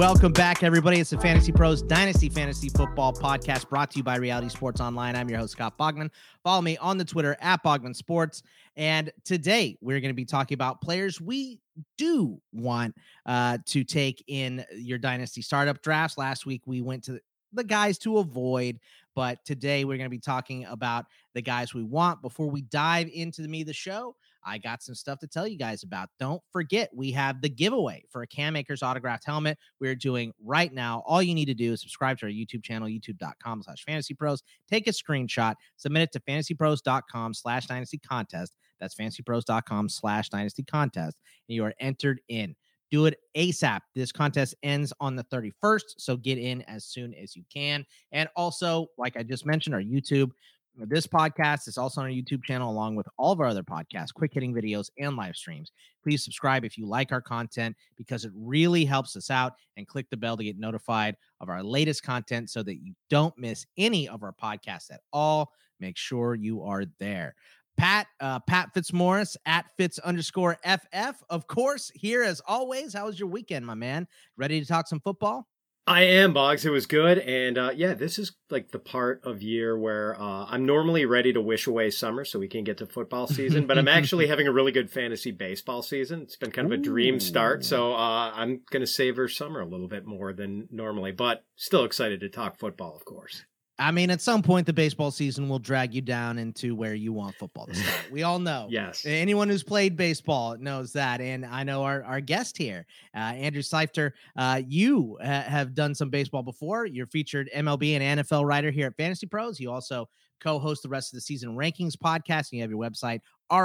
Welcome back, everybody. It's the Fantasy Pros Dynasty Fantasy Football Podcast brought to you by Reality Sports Online. I'm your host, Scott Bogman. Follow me on the Twitter at Bogman Sports. And today we're going to be talking about players we do want to take in your Dynasty startup drafts. Last week we went to the guys to avoid, but today we're going to be talking about the guys we want. Before we dive into the meat of the show, I got some stuff to tell you guys about. Don't forget, we have the giveaway for a Cam Akers autographed helmet we're doing right now. All you need to do is subscribe to our YouTube channel, youtube.com/fantasypros. Take a screenshot, submit it to fantasypros.com/dynasty contest. That's fantasypros.com/dynasty contest. And you are entered in. Do it ASAP. This contest ends on the 31st, so get in as soon as you can. And also, like I just mentioned, our YouTube. This podcast is also on our YouTube channel, along with all of our other podcasts, quick hitting videos, and live streams. Please subscribe if you like our content, because it really helps us out, and click the bell to get notified of our latest content so that you don't miss any of our podcasts at all. Make sure you are there. Pat Fitzmaurice at Fitz_FF, of course, here as always. How was your weekend, my man? Ready to talk some football? I am, Boggs. It was good. And yeah, this is like the part of year where I'm normally ready to wish away summer so we can get to football season, but I'm actually having a really good fantasy baseball season. It's been kind of a dream start. So I'm going to savor summer a little bit more than normally, but still excited to talk football, of course. I mean, at some point, the baseball season will drag you down into where you want football to start. We all know. Yes. Anyone who's played baseball knows that. And I know our guest here, Andrew Seifter, you have done some baseball before. You're featured MLB and NFL writer here at Fantasy Pros. You also co-host the Rest of the Season Rankings podcast. And you have your website,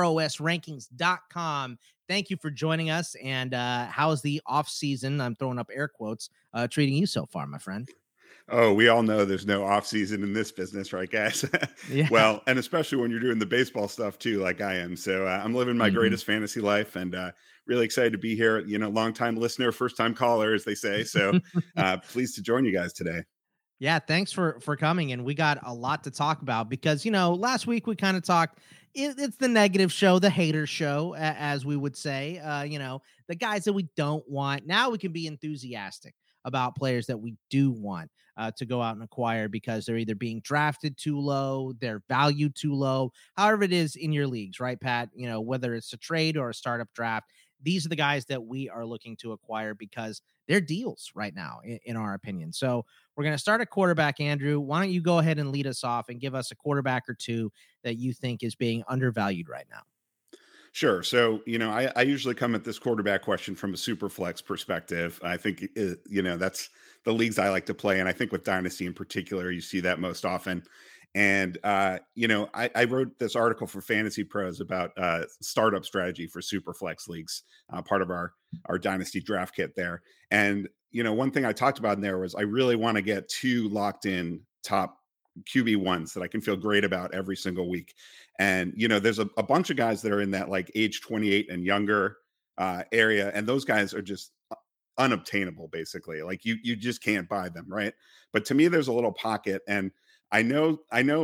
rosrankings.com. Thank you for joining us. And how's the off season? I'm throwing up air quotes, treating you so far, my friend? Oh, we all know there's no off season in this business, right, guys? Yeah. Well, and especially when you're doing the baseball stuff too, like I am. So I'm living my greatest fantasy life, and really excited to be here. You know, long time listener, first time caller, as they say. So pleased to join you guys today. Yeah, thanks for coming. And we got a lot to talk about because, you know, last week we kind of talked, it's the negative show, the hater show, as we would say, you know, the guys that we don't want. Now we can be enthusiastic about players that we do want to go out and acquire because they're either being drafted too low, they're valued too low, however it is in your leagues, right, Pat? You know, whether it's a trade or a startup draft, these are the guys that we are looking to acquire because they're deals right now, in our opinion. So we're going to start at quarterback, Andrew. Why don't you go ahead and lead us off and give us a quarterback or two that you think is being undervalued right now? Sure. So, you know, I usually come at this quarterback question from a super flex perspective. I think, you know, that's the leagues I like to play. And I think with Dynasty in particular, you see that most often. And, you know, I wrote this article for Fantasy Pros about startup strategy for super flex leagues, part of our Dynasty draft kit there. And, you know, one thing I talked about in there was I really want to get two locked in top QB1s that I can feel great about every single week. And, you know, there's a bunch of guys that are in that like age 28 and younger area. And those guys are just unobtainable, basically. Like you just can't buy them. Right. But to me, there's a little pocket. And I know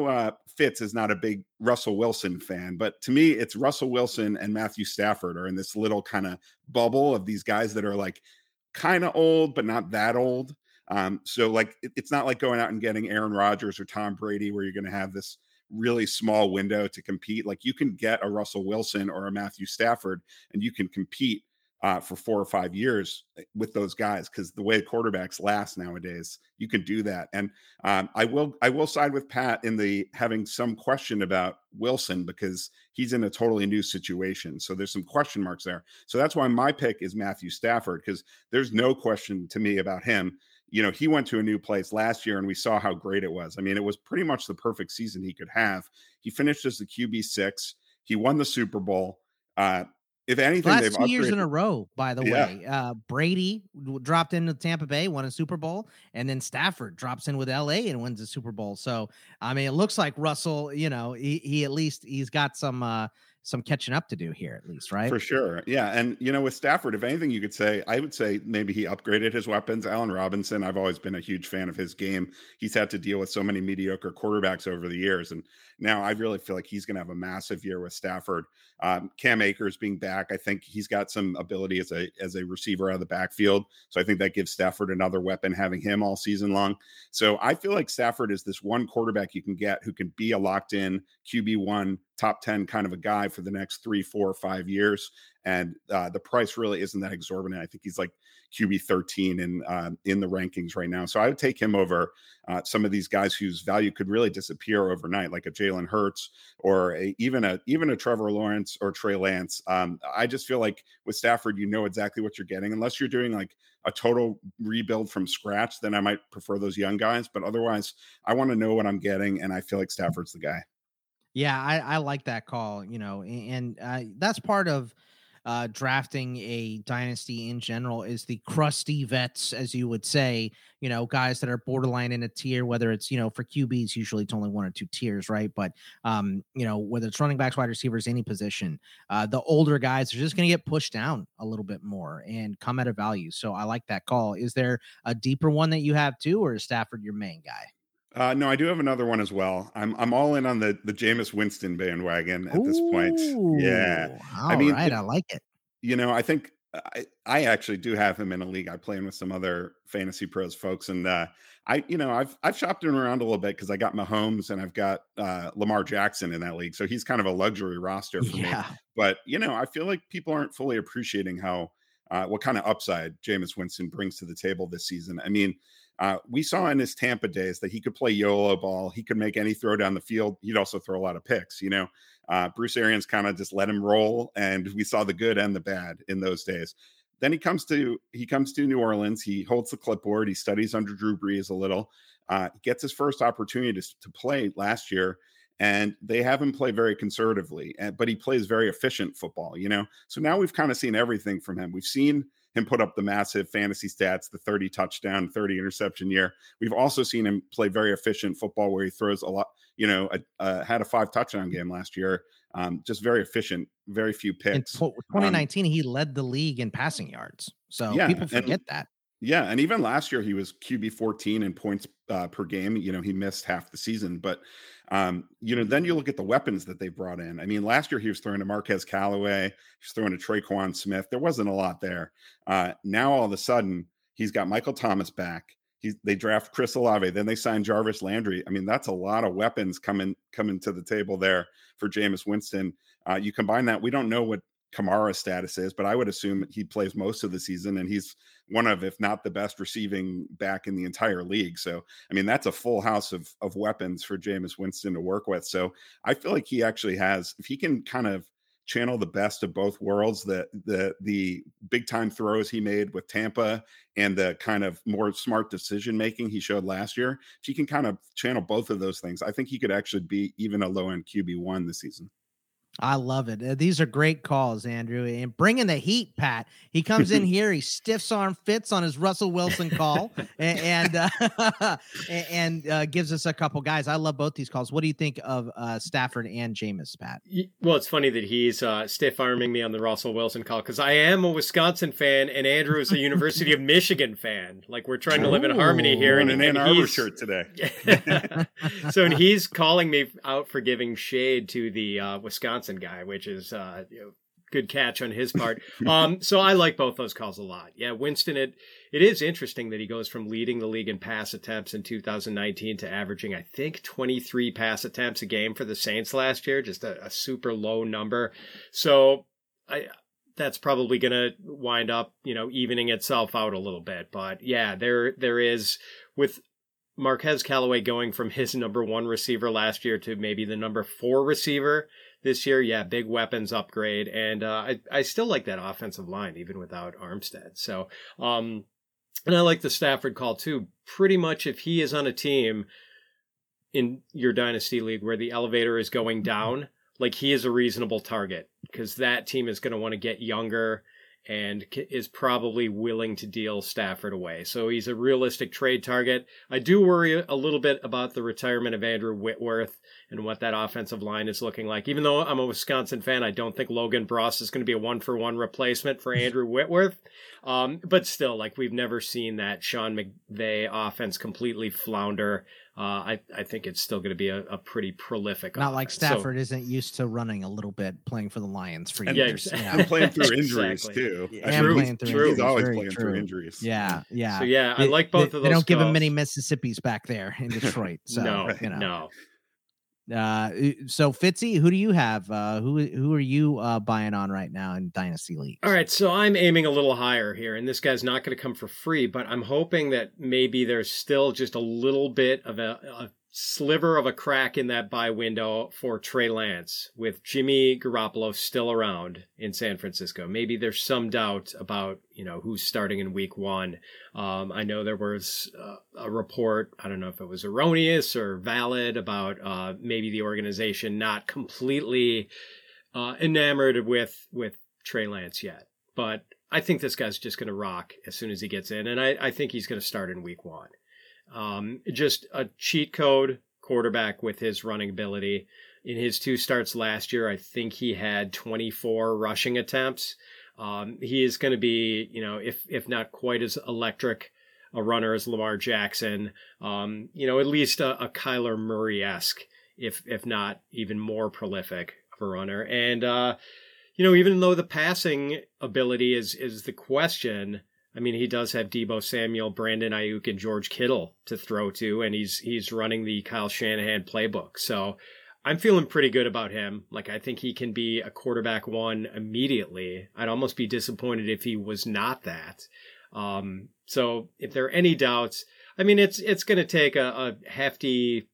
Fitz is not a big Russell Wilson fan, but to me, it's Russell Wilson and Matthew Stafford are in this little kind of bubble of these guys that are like kind of old, but not that old. So like, it's not like going out and getting Aaron Rodgers or Tom Brady, where you're going to have this really small window to compete. Like you can get a Russell Wilson or a Matthew Stafford and you can compete for 4 or 5 years with those guys. Cause the way quarterbacks last nowadays, you can do that. And I will side with Pat in the having some question about Wilson because he's in a totally new situation. So there's some question marks there. So that's why my pick is Matthew Stafford, because there's no question to me about him. You know, he went to a new place last year and we saw how great it was. I mean, it was pretty much the perfect season he could have. He finished as the QB6. He won the Super Bowl. If anything, last 2 years in a row, by the way, Brady dropped into Tampa Bay, won a Super Bowl, and then Stafford drops in with LA and wins the Super Bowl. So, I mean, it looks like Russell, you know, he at least he's got some some catching up to do here, at least, right? For sure. Yeah. And, with Stafford, if anything you could say, I would say maybe he upgraded his weapons. Allen Robinson, I've always been a huge fan of his game. He's had to deal with so many mediocre quarterbacks over the years. And now I really feel like he's going to have a massive year with Stafford. Cam Akers being back, I think he's got some ability as a receiver out of the backfield. So I think that gives Stafford another weapon, having him all season long. So I feel like Stafford is this one quarterback you can get who can be a locked in QB1, top 10 kind of a guy for the next 3, 4, 5 years. And the price really isn't that exorbitant. I think he's like QB 13 in the rankings right now. So I would take him over some of these guys whose value could really disappear overnight, like a Jalen Hurts or even a Trevor Lawrence or Trey Lance. I just feel like with Stafford, you know exactly what you're getting, unless you're doing like a total rebuild from scratch. Then I might prefer those young guys, but otherwise, I want to know what I'm getting, and I feel like Stafford's the guy. Yeah, I like that call, and that's part of drafting a dynasty in general is the crusty vets, as you would say, guys that are borderline in a tier, whether it's, for QBs, usually it's only 1 or 2 tiers, right? But, whether it's running backs, wide receivers, any position, the older guys are just going to get pushed down a little bit more and come at a value. So I like that call. Is there a deeper one that you have too, or is Stafford your main guy? No, I do have another one as well. I'm all in on the Jameis Winston bandwagon at this point. Yeah, I All mean, right, I like it. I think I actually do have him in a league. I play him with some other Fantasy Pros folks, and I've shopped him around a little bit because I got Mahomes and I've got Lamar Jackson in that league, so he's kind of a luxury roster for me. But I feel like people aren't fully appreciating how what kind of upside Jameis Winston brings to the table this season. I mean, we saw in his Tampa days that he could play YOLO ball. He could make any throw down the field. He'd also throw a lot of picks. Bruce Arians kind of just let him roll, and we saw the good and the bad in those days. Then he comes to New Orleans. He holds the clipboard. He studies under Drew Brees a little. Gets his first opportunity to play last year, and they have him play very conservatively, but he plays very efficient football. So now we've kind of seen everything from him. We've seen him put up the massive fantasy stats, the 30 touchdown, 30 interception year. We've also seen him play very efficient football where he throws a lot, had a 5 touchdown game last year. Just very efficient, very few picks. In 2019, he led the league in passing yards. So people forget that. Yeah. And even last year, he was QB 14 in points per game. He missed half the season. But, then you look at the weapons that they brought in. I mean, last year he was throwing to Marquez Callaway. He was throwing to Traquan Smith. There wasn't a lot there. Now, all of a sudden, he's got Michael Thomas back. They draft Chris Olave. Then they sign Jarvis Landry. I mean, that's a lot of weapons coming to the table there for Jameis Winston. You combine that. We don't know what Kamara's status is, but I would assume he plays most of the season, and he's one of, if not the best receiving back in the entire league. So, I mean, that's a full house of weapons for Jameis Winston to work with. So I feel like he actually has, if he can kind of channel the best of both worlds, the big time throws he made with Tampa and the kind of more smart decision making he showed last year, if he can kind of channel both of those things, I think he could actually be even a low end QB1 this season. I love it. These are great calls, Andrew. And bringing the heat, Pat. He comes in here, he stiffs arm fits on his Russell Wilson call, and gives us a couple guys. I love both these calls. What do you think of Stafford and Jameis, Pat? Well, it's funny that he's stiff arming me on the Russell Wilson call because I am a Wisconsin fan and Andrew is a University of Michigan fan. Like, we're trying to live in harmony here. And an Ann Arbor shirt today. So, and he's calling me out for giving shade to the Wisconsin guy, which is good catch on his part. So I like both those calls a lot. Yeah, Winston, it is interesting that he goes from leading the league in pass attempts in 2019 to averaging, I think, 23 pass attempts a game for the Saints last year, just a super low number. So that's probably going to wind up, evening itself out a little bit. But yeah, there is, with Marquez Callaway going from his number 1 receiver last year to maybe the number 4 receiver this year, yeah, big weapons upgrade. And I still like that offensive line, even without Armstead. So, and I like the Stafford call too. Pretty much if he is on a team in your dynasty league where the elevator is going down, like, he is a reasonable target because that team is going to want to get younger and is probably willing to deal Stafford away. So he's a realistic trade target. I do worry a little bit about the retirement of Andrew Whitworth and what that offensive line is looking like. Even though I'm a Wisconsin fan, I don't think Logan Bross is going to be a 1-for-1 replacement for Andrew Whitworth. But still, like, we've never seen that Sean McVay offense completely flounder. I think it's still going to be a pretty prolific Not offense. like Stafford isn't used to running a little bit, playing for the Lions for Yeah, years. exactly. And playing through injuries Exactly. too. And playing through injuries. He's always Very playing true. through injuries. Yeah, yeah. So yeah, I like both of those. They don't give him calls. many Mississippis back there in Detroit. So No, you know. no. So Fitzy, who do you have? Who are you buying on right now in Dynasty League? All right, so I'm aiming a little higher here, and this guy's not going to come for free, but I'm hoping that maybe there's still just a little bit of a sliver of a crack in that buy window for Trey Lance with Jimmy Garoppolo still around in San Francisco. Maybe there's some doubt about, who's starting in week 1. I know there was a report, I don't know if it was erroneous or valid, about maybe the organization not completely enamored with Trey Lance yet. But I think this guy's just going to rock as soon as he gets in, and I think he's going to start in week 1. Just a cheat code quarterback with his running ability. In his 2 starts last year, I think he had 24 rushing attempts. He is going to be, if not quite as electric a runner as Lamar Jackson, at least a Kyler Murray-esque, if not even more prolific of a runner. And, even though the passing ability is the question, I mean, he does have Deebo Samuel, Brandon Ayuk, and George Kittle to throw to, and he's running the Kyle Shanahan playbook. So I'm feeling pretty good about him. Like, I think he can be a quarterback 1 immediately. I'd almost be disappointed if he was not that. So if there are any doubts, I mean, it's going to take a hefty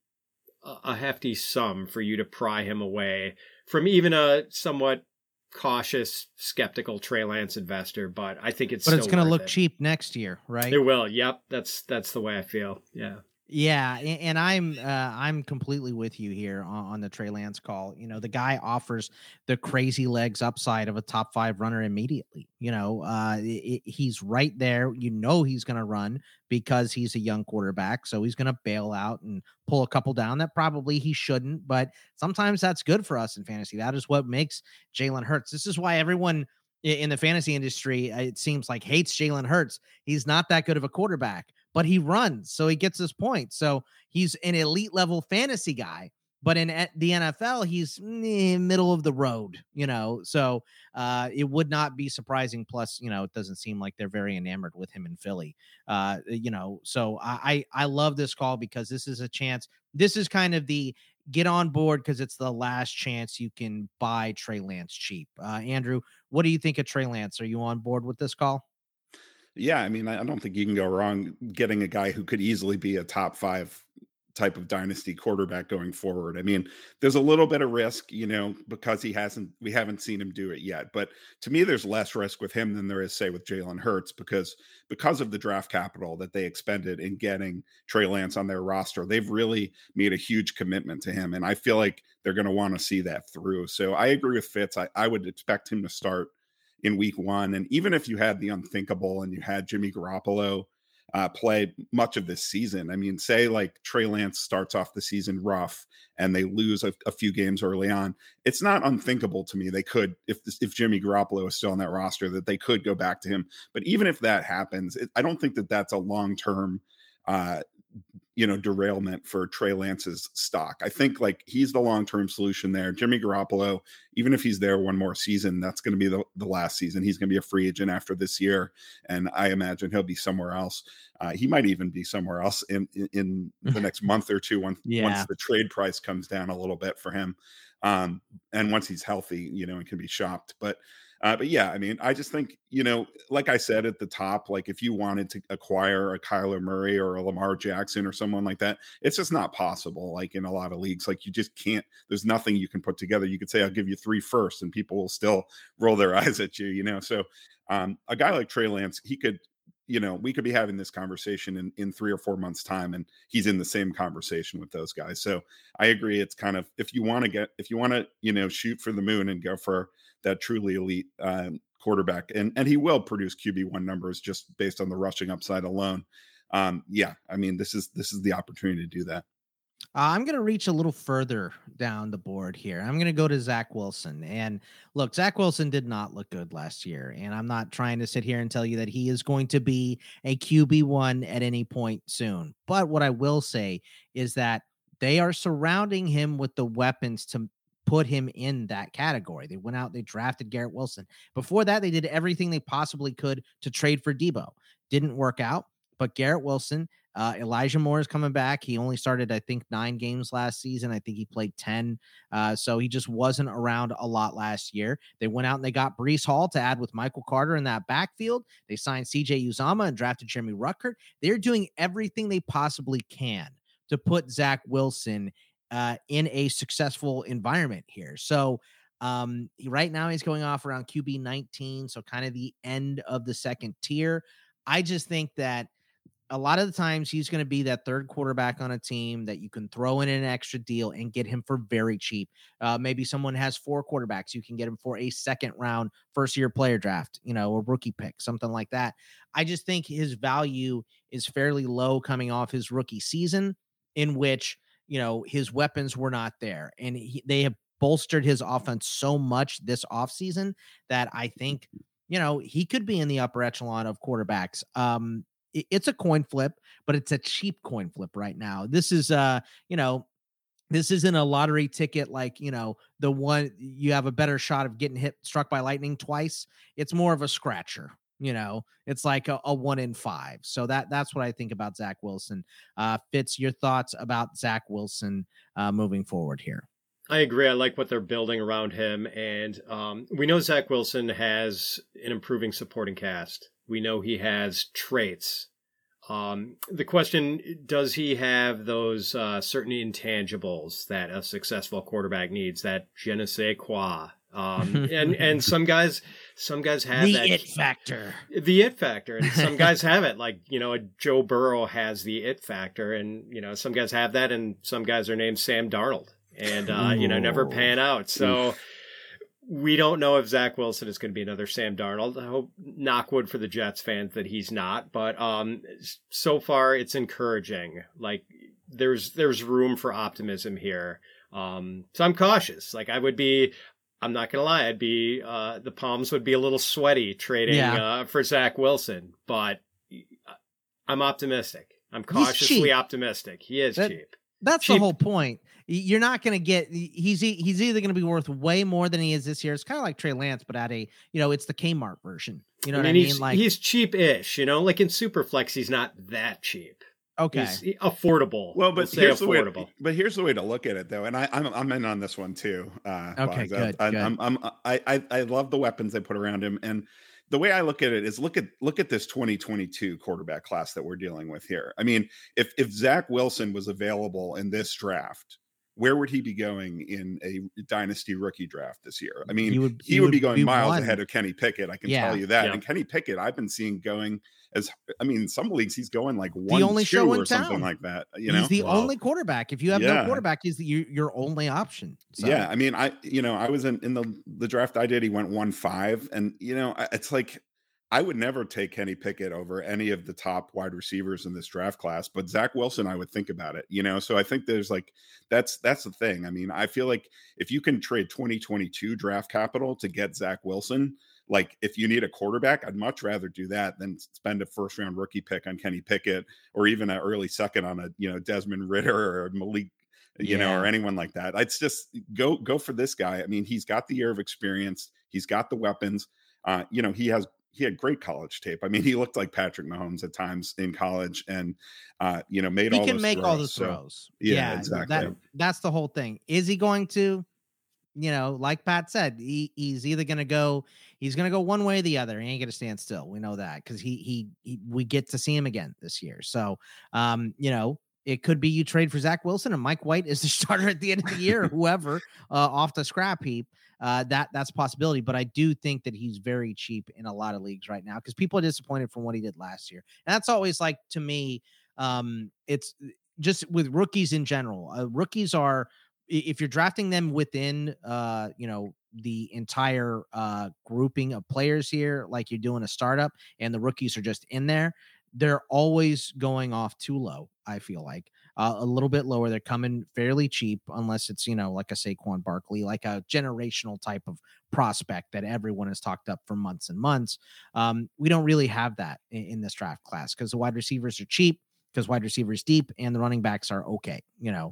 sum for you to pry him away from even a somewhat cautious, skeptical Trey Lance investor, but I think it's going to look cheap next year, right? It will. Yep. That's the way I feel. Yeah. Yeah, and I'm completely with you here on the Trey Lance call. The guy offers the crazy legs upside of a top 5 runner immediately. He's right there. He's going to run because he's a young quarterback, so he's going to bail out and pull a couple down that probably he shouldn't. But sometimes that's good for us in fantasy. That is what makes Jalen Hurts. This is why everyone in the fantasy industry, it seems like, hates Jalen Hurts. He's not that good of a quarterback, but he runs, so he gets his points. So he's an elite level fantasy guy, but in the NFL, he's middle of the road, so it would not be surprising. Plus, it doesn't seem like they're very enamored with him in Philly, so I love this call because this is a chance. This is kind of the get on board because it's the last chance you can buy Trey Lance cheap. Andrew, what do you think of Trey Lance? Are you on board with this call? Yeah, I mean, I don't think you can go wrong getting a guy who could easily be a top 5 type of dynasty quarterback going forward. I mean, there's a little bit of risk, because we haven't seen him do it yet. But to me, there's less risk with him than there is, say, with Jalen Hurts, because of the draft capital that they expended in getting Trey Lance on their roster. They've really made a huge commitment to him, and I feel like they're going to want to see that through. So I agree with Fitz. I would expect him to start in week 1. And even if you had the unthinkable and you had Jimmy Garoppolo play much of this season, I mean, say like Trey Lance starts off the season rough and they lose a few games early on, it's not unthinkable to me. They could, if Jimmy Garoppolo is still on that roster, that they could go back to him. But even if that happens, I don't think that that's a long-term derailment for Trey Lance's stock. I think like he's the long-term solution there. Jimmy Garoppolo, even if he's there one more season, that's going to be the last season. He's going to be a free agent after this year. And I imagine he'll be somewhere else. He might even be somewhere else in the next month or two once the trade price comes down a little bit for him. And once he's healthy, and can be shopped. But yeah, I mean, I just think, like I said at the top, like if you wanted to acquire a Kyler Murray or a Lamar Jackson or someone like that, it's just not possible. Like in a lot of leagues, like you just can't, there's nothing you can put together. You could say, I'll give you 3 firsts and people will still roll their eyes at you, So a guy like Trey Lance, he could, we could be having this conversation in 3 or 4 months time, and he's in the same conversation with those guys. So I agree. It's kind of, if you want to, shoot for the moon and go for that truly elite quarterback, and he will produce QB1 numbers just based on the rushing upside alone. Yeah, I mean, this is the opportunity to do that. I'm going to reach a little further down the board here. I'm going to go to Zach Wilson. And look, Zach Wilson did not look good last year. And I'm not trying to sit here and tell you that he is going to be a QB1 at any point soon. But what I will say is that they are surrounding him with the weapons to put him in that category. They went out, they drafted Garrett Wilson. Before that, they did everything they possibly could to trade for Debo. Didn't work out, but Garrett Wilson, Elijah Moore is coming back. He only started, I think, 9 games last season. I think he played 10. So he just wasn't around a lot last year. They went out and they got Breece Hall to add with Michael Carter in that backfield. They signed CJ Uzomah and drafted Jeremy Ruckert. They're doing everything they possibly can to put Zach Wilson in a successful environment here. So right now he's going off around QB 19. So kind of the end of the second tier. I just think that a lot of the times he's going to be that third quarterback on a team that you can throw in an extra deal and get him for very cheap. Maybe someone has 4 quarterbacks. You can get him for a second round, first year player draft, a rookie pick, something like that. I just think his value is fairly low coming off his rookie season in which, his weapons were not there. And they have bolstered his offense so much this offseason that I think, he could be in the upper echelon of quarterbacks. It's a coin flip, but it's a cheap coin flip right now. This is, this isn't a lottery ticket like, the one you have a better shot of getting struck by lightning twice. It's more of a scratcher. It's like a 1 in 5. So that's what I think about Zach Wilson. Fitz, your thoughts about Zach Wilson moving forward here? I agree. I like what they're building around him. And we know Zach Wilson has an improving supporting cast. We know he has traits. The question, does he have those certain intangibles that a successful quarterback needs, that je ne sais quoi? And some guys have the it factor. The it factor. And some guys have it, like, Joe Burrow has the it factor, and, some guys have that, and some guys are named Sam Darnold and, never pan out. So we don't know if Zach Wilson is going to be another Sam Darnold. I hope, knockwood for the Jets fans, that he's not. But so far, it's encouraging. Like, there's room for optimism here. So I'm cautious. Like, I'm not going to lie, the palms would be a little sweaty trading for Zach Wilson. But I'm optimistic. I'm cautiously optimistic. He is cheap. That's cheap. The whole point. You're not going to get, he's either going to be worth way more than he is this year. It's kind of like Trey Lance, but at it's the Kmart version. You know what I mean? Like, he's cheap-ish, like in Superflex, he's not that cheap. Okay. He's affordable. Well, but here's the way to look at it, though. And I'm in on this one too. Okay, good. I love the weapons they put around him. And the way I look at it is look at this 2022 quarterback class that we're dealing with here. I mean, if Zach Wilson was available in this draft, where would he be going in a dynasty rookie draft this year? I mean, he would be going miles ahead of Kenny Pickett. I can tell you that. Yeah. And Kenny Pickett, I've been seeing going some leagues he's going like 1-2 or something like that. He's the only quarterback. If you have no quarterback, he's your only option. So. Yeah, I mean, I was in the draft I did. He went 1-5, and it's like, I would never take Kenny Pickett over any of the top wide receivers in this draft class, but Zach Wilson, I would think about it, So I think there's that's the thing. I mean, I feel like if you can trade 2022 draft capital to get Zach Wilson, like if you need a quarterback, I'd much rather do that than spend a first round rookie pick on Kenny Pickett, or even an early second on a Desmond Ridder or Malik, or anyone like that. It's just go for this guy. I mean, he's got the year of experience. He's got the weapons. He had great college tape. I mean, he looked like Patrick Mahomes at times in college, and made all those throws. He can make all the throws. Yeah, exactly. That's the whole thing. Is he going to, like Pat said, he's either going to go, one way or the other. He ain't going to stand still. We know that because we get to see him again this year. So, it could be you trade for Zach Wilson and Mike White is the starter at the end of the year, or whoever off the scrap heap. That's a possibility, but I do think that he's very cheap in a lot of leagues right now because people are disappointed from what he did last year. And that's always, like, to me, it's just with rookies in general. Rookies are if you're drafting them within, the entire grouping of players here, like you're doing a startup and the rookies are just in there, they're always going off too low. I feel like a little bit lower. They're coming fairly cheap, unless it's, like a Saquon Barkley, like a generational type of prospect that everyone has talked up for months and months. We don't really have that in this draft class because the wide receivers are cheap, because wide receivers deep, and the running backs are okay.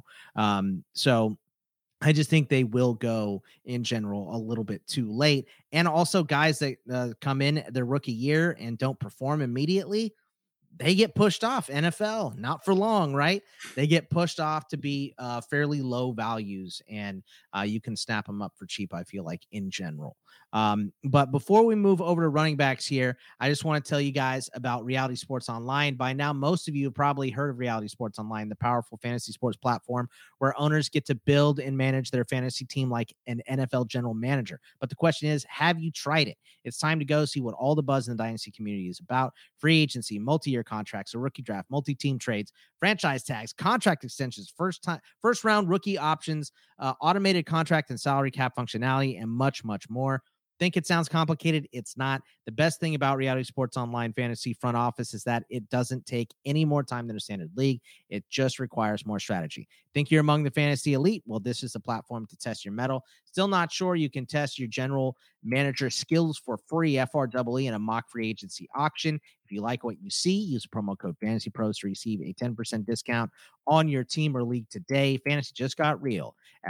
So I just think they will go in general a little bit too late. And also guys that come in their rookie year and don't perform immediately, they get pushed off. NFL, not for long, right? They get pushed off to be fairly low values, and you can snap them up for cheap, I feel like, in general. But before we move over to running backs here, I just want to tell you guys about Reality Sports Online. By now, most of you have probably heard of Reality Sports Online, the powerful fantasy sports platform where owners get to build and manage their fantasy team like an NFL general manager. But the question is, have you tried it? It's time to go see what all the buzz in the Dynasty community is about. Free agency, multi-year contracts, a rookie draft, multi-team trades, franchise tags, contract extensions, first round rookie options, automated contract and salary cap functionality, and much, much more. Think it sounds complicated? It's not. The best thing about Reality Sports Online Fantasy Front Office is that it doesn't take any more time than a standard league. It just requires more strategy. Think you're among the fantasy elite? Well, this is the platform to test your mettle. Still not sure? You can test your general manager skills for free, FREE, in a mock free agency auction. If you like what you see, use promo code Fantasy Pros to receive a 10% discount on your team or league today. Fantasy just got real at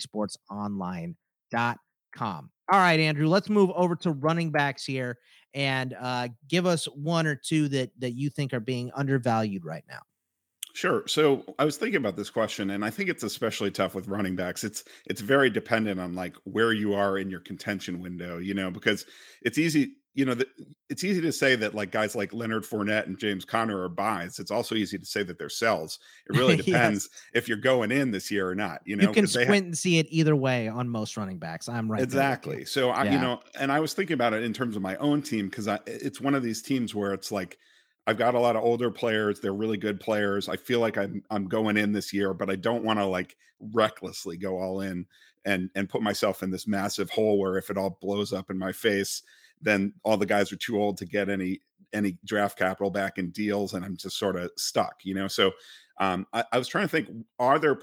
realitysportsonline.com. All right, Andrew, let's move over to running backs here and give us one or two that you think are being undervalued right now. Sure. So I was thinking about this question, and I think it's especially tough with running backs. It's very dependent on like where you are in your contention window, because it's easy, it's easy to say that like guys like Leonard Fournette and James Conner are buys. It's also easy to say that they're sells. It really depends if you're going in this year or not. You can squint and see it either way on most running backs. I'm right. Exactly. So and I was thinking about it in terms of my own team because it's one of these teams where it's like, I've got a lot of older players. They're really good players. I feel like I'm going in this year, but I don't want to like recklessly go all in and put myself in this massive hole where if it all blows up in my face, then all the guys are too old to get any draft capital back in deals, and I'm just sort of stuck, So I was trying to think: are there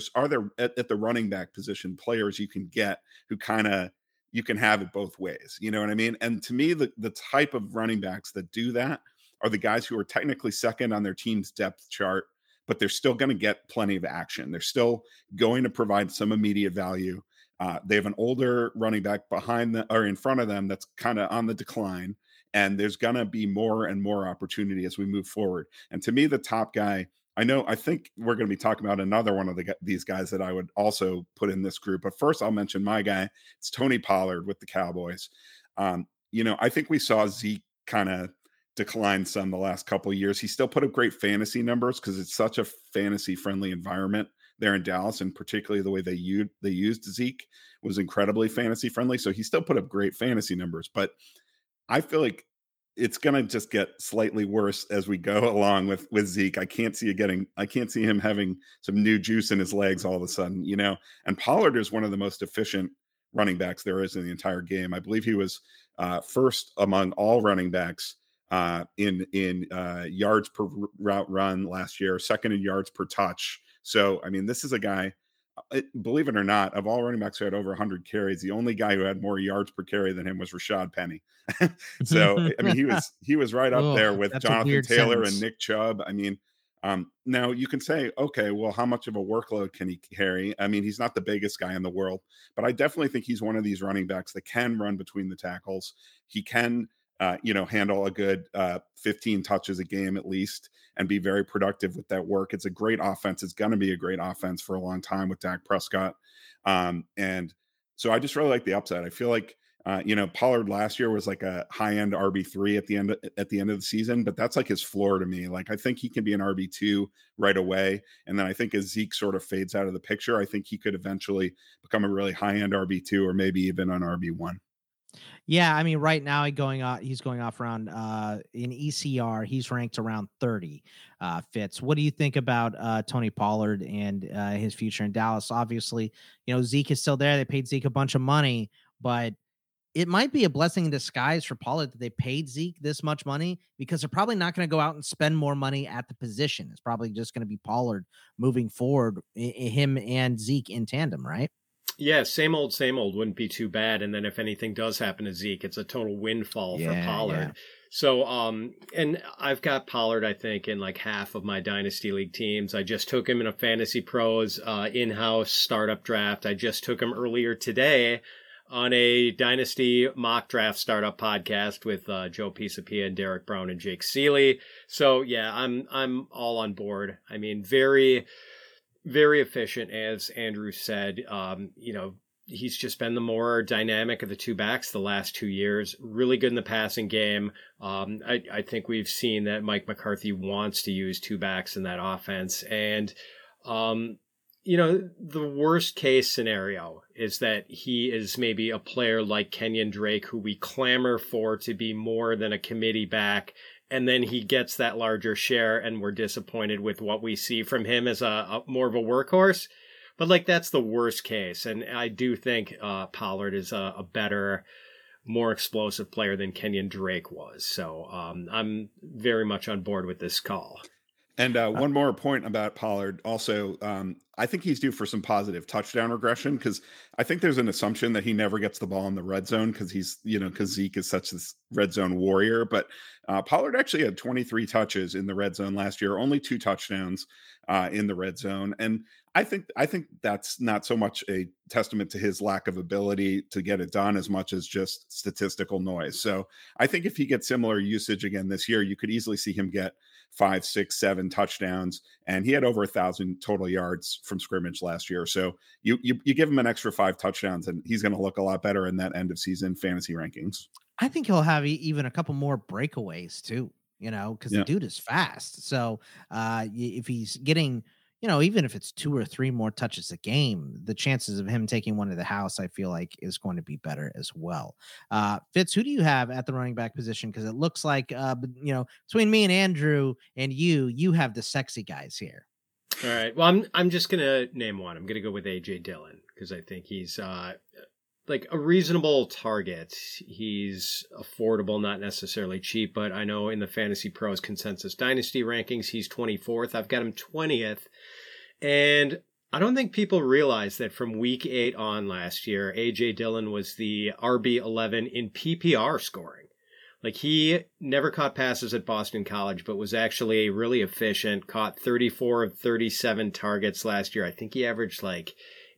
at the running back position players you can get who kind of you can have it both ways? You know what I mean? And to me, the type of running backs that do that are the guys who are technically second on their team's depth chart, but they're still going to get plenty of action. They're still going to provide some immediate value. They have an older running back behind them or in front of them that's kind of on the decline, and there's going to be more and more opportunity as we move forward. And to me, the top guy, I think we're going to be talking about another one of these guys that I would also put in this group. But first, I'll mention my guy. It's Tony Pollard with the Cowboys. I think we saw Zeke kind of declined some the last couple of years. He still put up great fantasy numbers because it's such a fantasy friendly environment there in Dallas, and particularly the way they used Zeke was incredibly fantasy friendly. So he still put up great fantasy numbers, but I feel like it's going to just get slightly worse as we go along with Zeke. I can't see him having some new juice in his legs all of a sudden, and Pollard is one of the most efficient running backs there is in the entire game. I believe he was first among all running backs in yards per route run last year, second in yards per touch. So, I mean, this is a guy, believe it or not, of all running backs who had over 100 carries, the only guy who had more yards per carry than him was Rashad Penny. So, I mean, he was right up there with Jonathan Taylor and Nick Chubb. I mean, now you can say, okay, well, how much of a workload can he carry? I mean, he's not the biggest guy in the world, but I definitely think he's one of these running backs that can run between the tackles. He can handle a good 15 touches a game at least and be very productive with that work. It's a great offense. It's going to be a great offense for a long time with Dak Prescott. And so I just really like the upside. I feel like, Pollard last year was like a high-end RB3 at the end of the season, but that's like his floor to me. Like, I think he can be an RB2 right away. And then I think as Zeke sort of fades out of the picture, I think he could eventually become a really high-end RB2 or maybe even an RB1. Yeah, I mean, right now he's going off around in ECR, he's ranked around 30. Fitz, what do you think about Tony Pollard and his future in Dallas? Obviously, Zeke is still there. They paid Zeke a bunch of money, but it might be a blessing in disguise for Pollard that they paid Zeke this much money, because they're probably not going to go out and spend more money at the position. It's probably just going to be Pollard moving forward, him and Zeke in tandem, right? Yeah, same old wouldn't be too bad. And then if anything does happen to Zeke, it's a total windfall for Pollard. Yeah. So, and I've got Pollard, I think, in like half of my Dynasty League teams. I just took him in a Fantasy Pros in-house startup draft. I just took him earlier today on a Dynasty mock draft startup podcast with Joe Pisapia and Derek Brown and Jake Seeley. So yeah, I'm all on board. I mean, very, very efficient, as Andrew said. He's just been the more dynamic of the two backs the last 2 years. Really good in the passing game. I think we've seen that Mike McCarthy wants to use two backs in that offense. And, the worst case scenario is that he is maybe a player like Kenyon Drake, who we clamor for to be more than a committee back. And then he gets that larger share and we're disappointed with what we see from him as a more of a workhorse. But like, that's the worst case. And I do think Pollard is a better, more explosive player than Kenyon Drake was. So I'm very much on board with this call. And one more point about Pollard. Also, I think he's due for some positive touchdown regression, because I think there's an assumption that he never gets the ball in the red zone because because Zeke is such this red zone warrior. But Pollard actually had 23 touches in the red zone last year, only 2 touchdowns in the red zone. And I think that's not so much a testament to his lack of ability to get it done as much as just statistical noise. So I think if he gets similar usage again this year, you could easily see him get 5, 6, 7 touchdowns, and he had over 1,000 total yards from scrimmage last year. So you give him an extra 5 touchdowns, and he's going to look a lot better in that end of season fantasy rankings. I think he'll have even a couple more breakaways too, because the dude is fast. So if he's getting, even if it's 2 or 3 more touches a game, the chances of him taking one to the house, I feel like, is going to be better as well. Fitz, who do you have at the running back position? Because it looks like, between me and Andrew and you have the sexy guys here. All right. Well, I'm just going to name one. I'm going to go with A.J. Dillon, because I think he's like a reasonable target. He's affordable, not necessarily cheap, but I know in the Fantasy Pros Consensus Dynasty rankings, he's 24th. I've got him 20th. And I don't think people realize that from week 8 on last year, A.J. Dillon was the RB11 in PPR scoring. Like, he never caught passes at Boston College, but was actually really efficient, caught 34 of 37 targets last year. I think he averaged like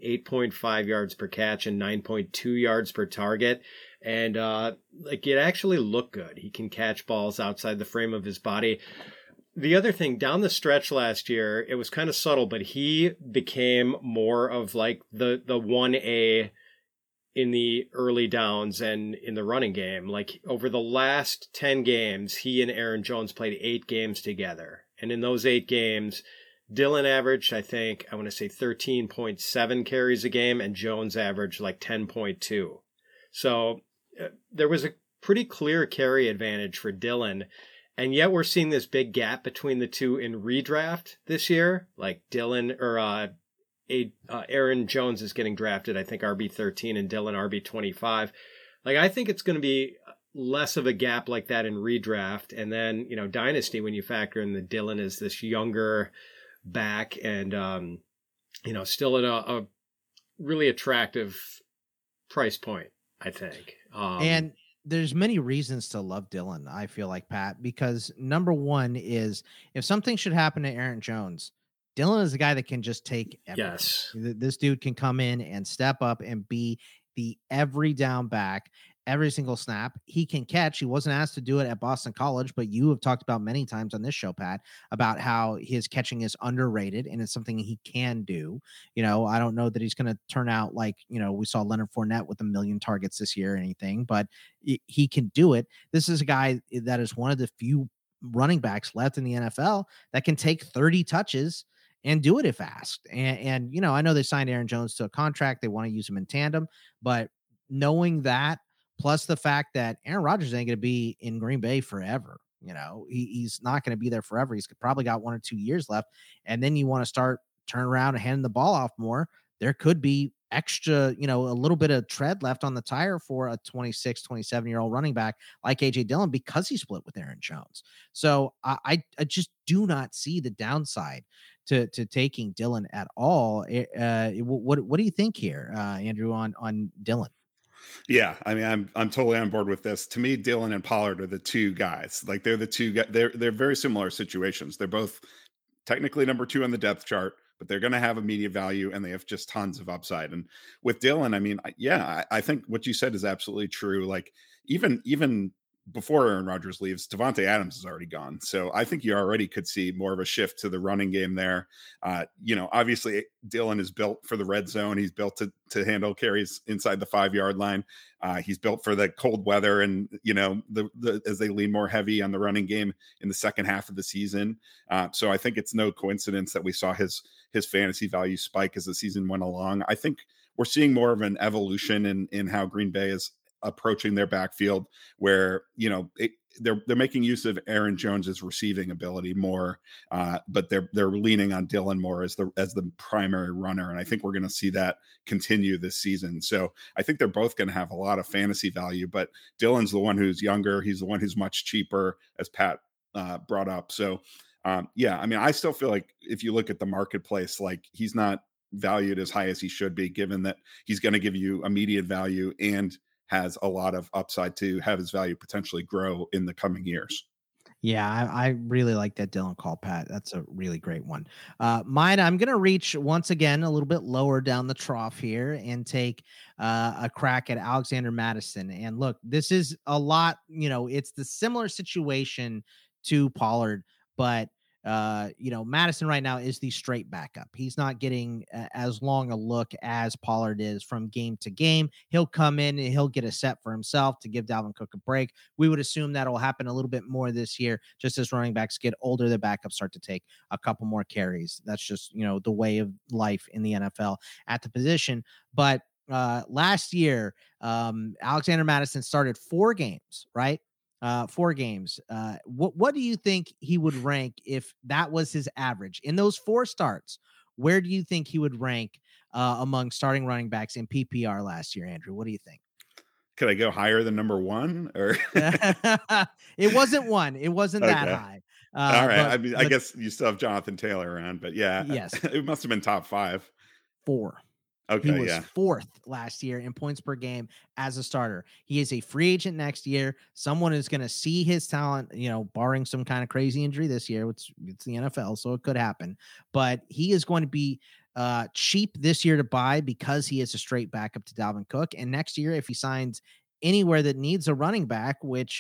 8.5 yards per catch and 9.2 yards per target. And it actually looked good. He can catch balls outside the frame of his body. The other thing, down the stretch last year, it was kind of subtle, but he became more of like the 1A in the early downs and in the running game. Like, over the last 10 games, he and Aaron Jones played 8 games together. And in those 8 games, Dillon averaged, I want to say 13.7 carries a game, and Jones averaged like 10.2. So there was a pretty clear carry advantage for Dillon. And yet we're seeing this big gap between the two in redraft this year. Like, Dillon or Aaron Jones is getting drafted, I think, RB13 and Dillon RB25. Like, I think it's going to be less of a gap like that in redraft. And then, Dynasty, when you factor in that Dillon is this younger back and, still at a really attractive price point, I think. And there's many reasons to love Dillon, I feel like, Pat, because number one is, if something should happen to Aaron Jones, Dillon is a guy that can just take everything. Yes. This dude can come in and step up and be the every down back, every single snap. He can catch. He wasn't asked to do it at Boston College, but you have talked about many times on this show, Pat, about how his catching is underrated and it's something he can do. I don't know that he's going to turn out like, we saw Leonard Fournette with 1 million targets this year or anything, but he can do it. This is a guy that is one of the few running backs left in the NFL that can take 30 touches and do it if asked. And I know they signed Aaron Jones to a contract. They want to use him in tandem, but knowing that plus the fact that Aaron Rodgers ain't going to be in Green Bay forever. He's not going to be there forever. He's probably got 1 or 2 years left. And then you want to start turn around and handing the ball off more. There could be extra, a little bit of tread left on the tire for a 26, 27-year-old running back like AJ Dillon because he split with Aaron Jones. So I just do not see the downside to taking Dillon at all. What do you think here, Andrew, on Dillon? Yeah, I mean, I'm totally on board with this. To me, Dillon and Pollard are the two guys. Like they're the two guys. They're very similar situations. They're both technically number 2 on the depth chart, but they're going to have immediate value and they have just tons of upside. And with Dillon, I mean, I think what you said is absolutely true. Like even before Aaron Rodgers leaves, Davante Adams is already gone. So I think you already could see more of a shift to the running game there. Obviously Dillon is built for the red zone. He's built to handle carries inside the 5-yard line. He's built for the cold weather and, as they lean more heavy on the running game in the second half of the season. So I think it's no coincidence that we saw his fantasy value spike as the season went along. I think we're seeing more of an evolution in how Green Bay is approaching their backfield, where they're making use of Aaron Jones's receiving ability more, but they're leaning on Dillon more as the primary runner, and I think we're going to see that continue this season. So I think they're both going to have a lot of fantasy value, but Dillon's the one who's younger. He's the one who's much cheaper, as Pat brought up. So I mean, I still feel like if you look at the marketplace, like he's not valued as high as he should be, given that he's going to give you immediate value and has a lot of upside to have his value potentially grow in the coming years. Yeah, I really like that Dillon call, Pat. That's a really great one. Mine, I'm going to reach once again a little bit lower down the trough here and take a crack at Alexander Mattison. And look, this is a lot, it's the similar situation to Pollard, but Mattison right now is the straight backup. He's not getting as long a look as Pollard is from game to game. He'll come in and he'll get a set for himself to give Dalvin Cook a break. We would assume that'll happen a little bit more this year, just as running backs get older, the backups start to take a couple more carries. That's just, the way of life in the NFL at the position. But last year, Alexander Mattison started 4 games, right? 4 games. What do you think he would rank if that was his average in those 4 starts? Where do you think he would rank among starting running backs in PPR last year, Andrew? What do you think? Could I go higher than number 1 or it wasn't 1. It wasn't that high. All right. I mean, I guess you still have Jonathan Taylor around, but yes, it must have been top 5. 4. Okay, he was 4th last year in points per game as a starter. He is a free agent next year. Someone is going to see his talent, barring some kind of crazy injury this year. It's the NFL, so it could happen. But he is going to be cheap this year to buy because he is a straight backup to Dalvin Cook. And next year, if he signs anywhere that needs a running back, which,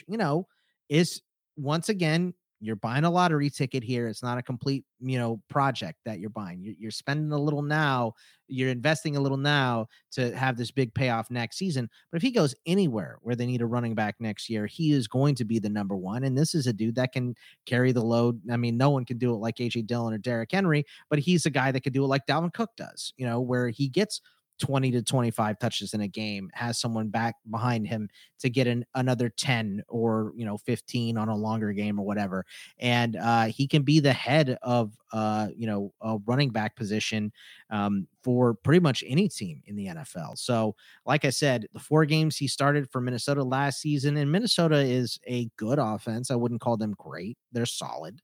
is once again, you're buying a lottery ticket here. It's not a complete, project that you're buying. You're spending a little now. You're investing a little now to have this big payoff next season. But if he goes anywhere where they need a running back next year, he is going to be the number 1. And this is a dude that can carry the load. I mean, no one can do it like AJ Dillon or Derrick Henry, but he's a guy that could do it like Dalvin Cook does, where he gets 20 to 25 touches in a game, has someone back behind him to get another 10 or 15 on a longer game or whatever. And he can be the head of a running back position for pretty much any team in the NFL. So like I said, the 4 games he started for Minnesota last season, and Minnesota is a good offense. I wouldn't call them great. They're solid.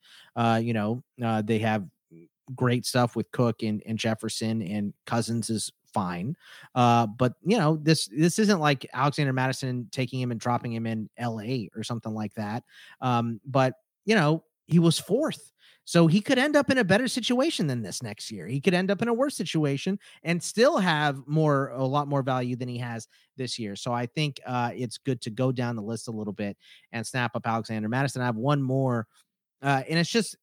They have great stuff with Cook and Jefferson, and Cousins is fine. But this isn't like Alexander Mattison taking him and dropping him in LA or something like that. But he was 4th. So he could end up in a better situation than this next year. He could end up in a worse situation and still have a lot more value than he has this year. So I think it's good to go down the list a little bit and snap up Alexander Mattison. I have one more. And it's just,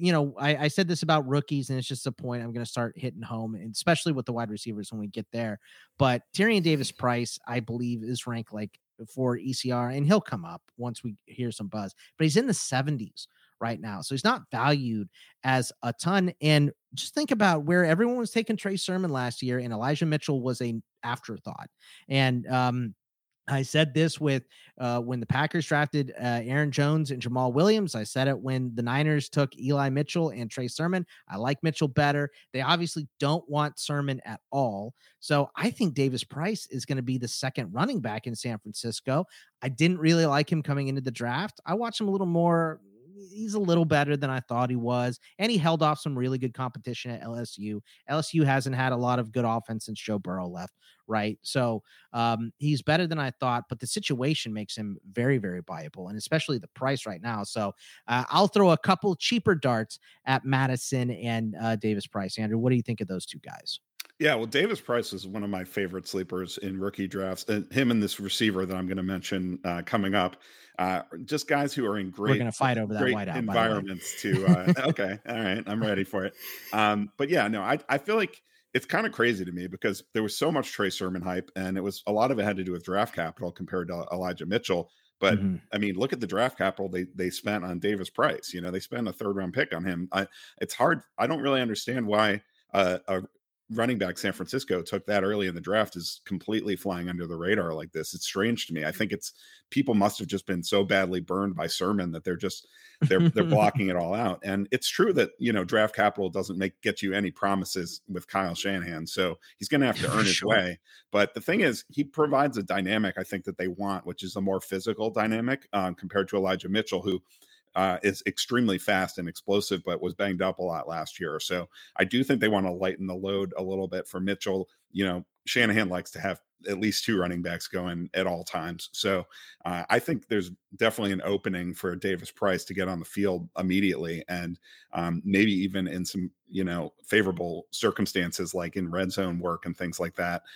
I said this about rookies, and it's just a point I'm going to start hitting home, and especially with the wide receivers when we get there. But Tyrion Davis-Price, I believe, is ranked like for ECR, and he'll come up once we hear some buzz. But he's in the 70s right now, so he's not valued as a ton. And just think about where everyone was taking Trey Sermon last year, and Elijah Mitchell was an afterthought. And I said this with when the Packers drafted Aaron Jones and Jamal Williams. I said it when the Niners took Eli Mitchell and Trey Sermon. I like Mitchell better. They obviously don't want Sermon at all. So I think Davis Price is going to be the second running back in San Francisco. I didn't really like him coming into the draft. I watched him a little more. He's a little better than I thought he was. And he held off some really good competition at LSU. LSU hasn't had a lot of good offense since Joe Burrow left, right? So he's better than I thought, but the situation makes him very, very viable, and especially the price right now. So I'll throw a couple cheaper darts at Madison and Davis Price. Andrew, what do you think of those two guys? Yeah, well, Davis Price is one of my favorite sleepers in rookie drafts. And him and this receiver that I'm going to mention coming up, just guys who are in We're going to fight over that great whiteout environments to. Okay, all right, I'm ready for it. But yeah, no, I feel like it's kind of crazy to me because there was so much Trey Sermon hype, and a lot of it had to do with draft capital compared to Elijah Mitchell. But I mean, look at the draft capital they spent on Davis Price. You know, they spent a third round pick on him. It's hard. I don't really understand why a running back San Francisco took that early in the draft is completely flying under the radar like this. It's strange to me. I think it's people must have just been so badly burned by Sermon that they're blocking it all out. And it's true that, you know, draft capital doesn't get you any promises with Kyle Shanahan. So he's going to have to earn his way. But the thing is, he provides a dynamic I think that they want, which is a more physical dynamic compared to Elijah Mitchell, who is extremely fast and explosive, but was banged up a lot last year. So I do think they want to lighten the load a little bit for Mitchell. You know, Shanahan likes to have at least two running backs going at all times. So I think there's definitely an opening for Davis Price to get on the field immediately. And maybe even in some, you know, favorable circumstances, like in red zone work and things like that.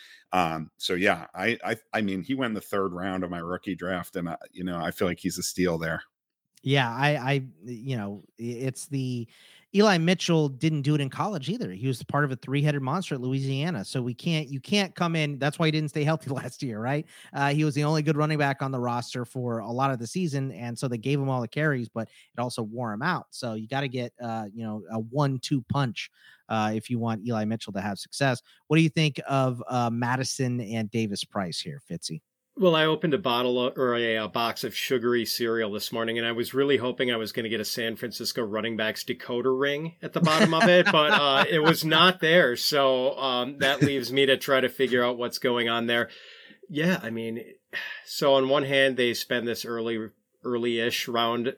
So yeah, I mean, he went in the third round of my rookie draft, and you know, I feel like he's a steal there. Yeah, you know, it's the Eli Mitchell didn't do it in college either. He was part of a three-headed monster at Louisiana. So you can't come in. That's why he didn't stay healthy last year, right? He was the only good running back on the roster for a lot of the season. And so they gave him all the carries, but it also wore him out. So you got to get, you know, a 1-2 punch if you want Eli Mitchell to have success. What do you think of Madison and Davis Price here, Fitzy? Well, I opened a box of sugary cereal this morning, and I was really hoping I was going to get a San Francisco running back's decoder ring at the bottom of it, but it was not there. So that leaves me to try to figure out what's going on there. Yeah, I mean, so on one hand, they spend this early-ish round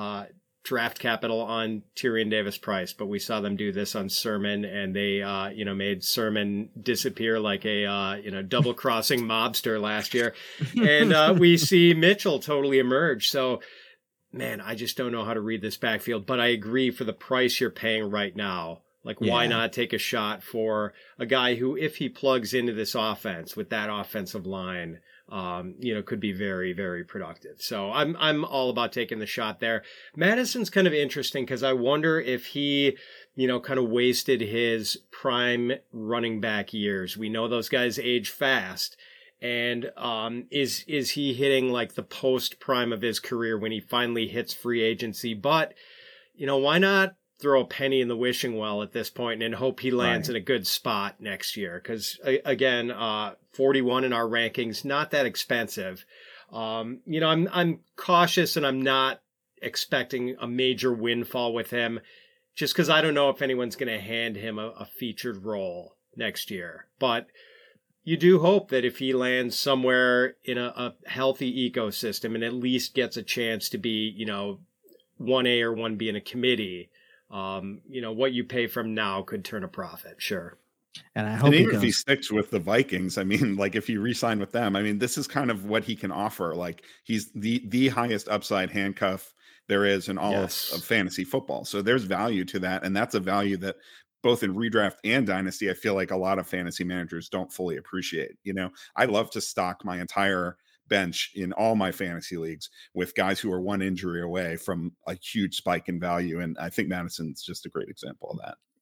draft capital on Tyrion Davis Price, but we saw them do this on Sermon, and they, you know, made Sermon disappear like a, you know, double crossing mobster last year. And we see Mitchell totally emerge. So, man, I just don't know how to read this backfield, but I agree for the price you're paying right now. Like, why not take a shot for a guy who, if he plugs into this offense with that offensive line, you know, could be very, very productive. So I'm all about taking the shot there. Madison's kind of interesting because I wonder if he, you know, kind of wasted his prime running back years. We know those guys age fast. And is he hitting like the post prime of his career when he finally hits free agency? But, you know, why not throw a penny in the wishing well at this point and hope he lands in a good spot next year? Because again, 41 in our rankings, not that expensive. You know, I'm cautious, and I'm not expecting a major windfall with him, just because I don't know if anyone's going to hand him a featured role next year. But you do hope that if he lands somewhere in a healthy ecosystem and at least gets a chance to be, you know, 1A or 1B in a committee, you know, what you pay from now could turn a profit. Sure. And I hope if he sticks with the Vikings, I mean, like if you re-sign with them, I mean, this is kind of what he can offer. Like he's the highest upside handcuff there is in all of fantasy football. So there's value to that. And that's a value that both in redraft and dynasty, I feel like a lot of fantasy managers don't fully appreciate. You know, I love to stock my entire bench in all my fantasy leagues with guys who are one injury away from a huge spike in value. And I think Madison's just a great example of that.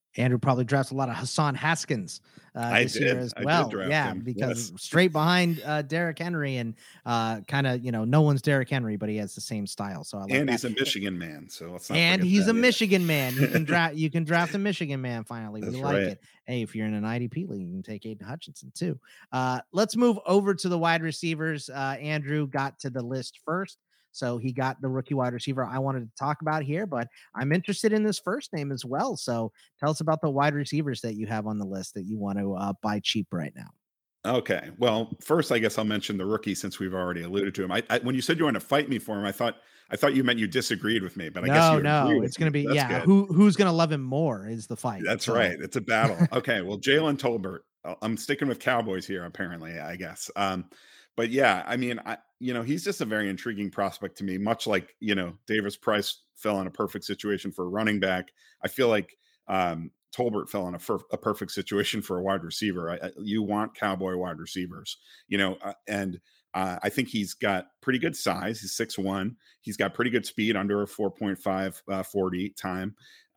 Andrew probably drafts a lot of Hassan Haskins this year as well. I did draft him. Because straight behind Derrick Henry, and kind of, no one's Derrick Henry, but he has the same style. So I like and that. He's a Michigan man, so let's not. And he's a Michigan man. You can draft a Michigan man. Finally, we like it. Hey, if you're in an IDP league, you can take Aiden Hutchinson too. Let's move over to the wide receivers. Andrew got to the list first. So he got the rookie wide receiver I wanted to talk about here, but I'm interested in this first name as well. So tell us about the wide receivers that you have on the list that you want to buy cheap right now. Okay. Well, first, I guess I'll mention the rookie since we've already alluded to him. I when you said you wanted to fight me for him, I thought you meant you disagreed with me, but I guess you it's going to be, who's going to love him more is the fight. That's right. It's a battle. Okay. Well, Jalen Tolbert, I'm sticking with Cowboys here, apparently, I guess. But yeah, I mean, he's just a very intriguing prospect to me, much like, Davis Price fell in a perfect situation for a running back. I feel like Tolbert fell in a perfect situation for a wide receiver. You want Cowboy wide receivers, and I think he's got pretty good size. He's 6'1". He's got pretty good speed, under a 4.5 40 time.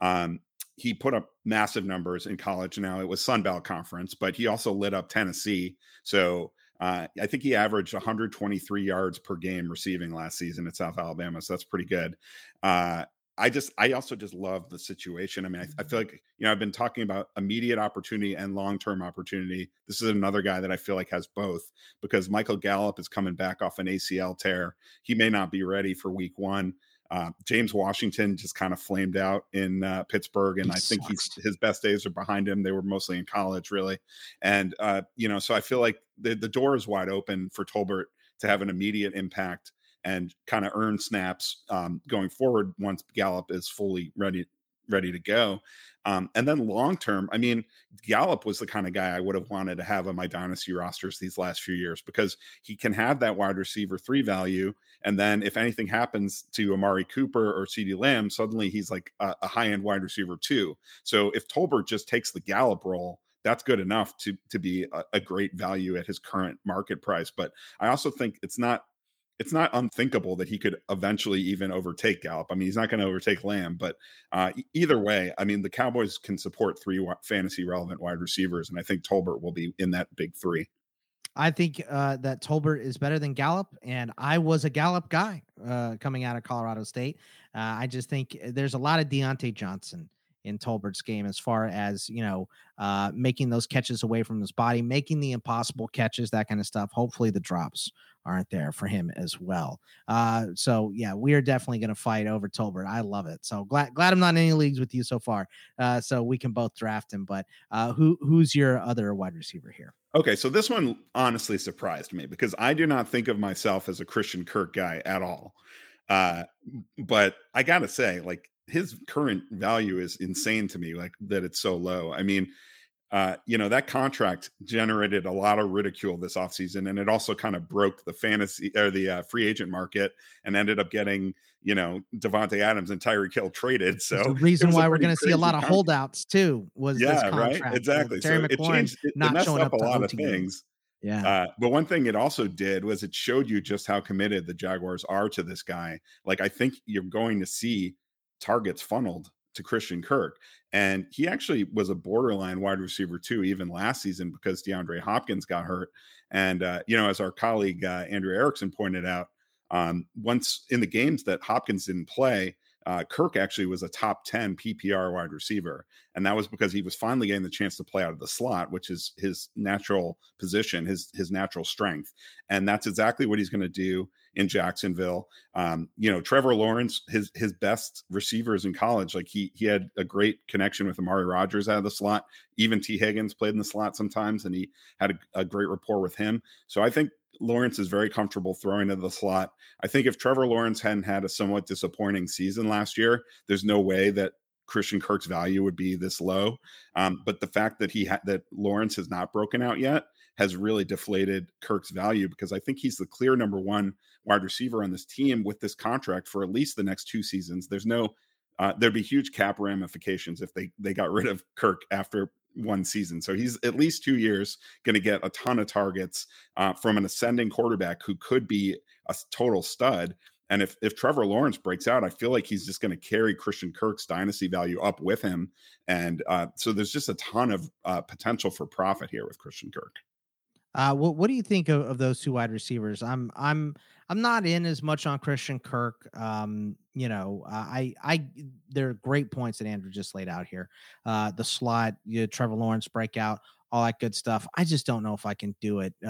He put up massive numbers in college. Now it was Sun Belt Conference, but he also lit up Tennessee. So I think he averaged 123 yards per game receiving last season at South Alabama. So that's pretty good. I also just love the situation. I mean, I feel like, I've been talking about immediate opportunity and long-term opportunity. This is another guy that I feel like has both, because Michael Gallup is coming back off an ACL tear. He may not be ready for week one. James Washington just kind of flamed out in Pittsburgh, and I think his best days are behind him. They were mostly in college, really. And, so I feel like the door is wide open for Tolbert to have an immediate impact and kind of earn snaps going forward once Gallup is fully ready to go. And then long term, I mean, Gallup was the kind of guy I would have wanted to have on my dynasty rosters these last few years, because he can have that wide receiver 3 value. And then if anything happens to Amari Cooper or CeeDee Lamb, suddenly he's like a high-end wide receiver 2. So if Tolbert just takes the Gallup role, that's good enough to be a great value at his current market price. But I also think it's not unthinkable that he could eventually even overtake Gallup. I mean, he's not going to overtake Lamb, but either way, I mean, the Cowboys can support 3 fantasy relevant wide receivers, and I think Tolbert will be in that big 3. I think that Tolbert is better than Gallup, and I was a Gallup guy coming out of Colorado State. I just think there's a lot of Deontay Johnson in Tolbert's game, as far as, making those catches away from his body, making the impossible catches, that kind of stuff. Hopefully the drops aren't there for him as well. So yeah, we are definitely going to fight over Tolbert. I love it. So glad I'm not in any leagues with you so far. So we can both draft him, but who's your other wide receiver here? Okay, so this one honestly surprised me, because I do not think of myself as a Christian Kirk guy at all. But I gotta say, like, his current value is insane to me, like, that it's so low. I mean, that contract generated a lot of ridicule this offseason, and it also kind of broke the fantasy or the free agent market, and ended up getting, Devontae Adams and Tyreek Hill traded. So the reason why we're going to see a lot of holdouts too was this contract. Right, exactly. Terry So McLaurin it not messed showing up up a to lot OT of things. Yeah. But one thing it also did was it showed you just how committed the Jaguars are to this guy. Like, I think you're going to see targets funneled to Christian Kirk. And he actually was a borderline wide receiver 2 even last season, because DeAndre Hopkins got hurt. And, as our colleague Andrew Erickson pointed out, once in the games that Hopkins didn't play, Kirk actually was a top 10 PPR wide receiver. And that was because he was finally getting the chance to play out of the slot, which is his natural position, his natural strength. And that's exactly what he's going to do in Jacksonville. Trevor Lawrence, his best receivers in college, like he had a great connection with Amari Rodgers out of the slot. Even T. Higgins played in the slot sometimes, and he had a great rapport with him. So I think Lawrence is very comfortable throwing to the slot. I think if Trevor Lawrence hadn't had a somewhat disappointing season last year, there's no way that Christian Kirk's value would be this low. But the fact that that Lawrence has not broken out yet has really deflated Kirk's value, because I think he's the clear number 1 wide receiver on this team with this contract for at least the next 2 seasons. There's no, there'd be huge cap ramifications if they got rid of Kirk after 1 season. So he's at least 2 years going to get a ton of targets from an ascending quarterback who could be a total stud. And if Trevor Lawrence breaks out, I feel like he's just going to carry Christian Kirk's dynasty value up with him. And so there's just a ton of potential for profit here with Christian Kirk. What do you think of those two wide receivers? I'm not in as much on Christian Kirk. There are great points that Andrew just laid out here. The slot, Trevor Lawrence breakout, all that good stuff. I just don't know if I can do it.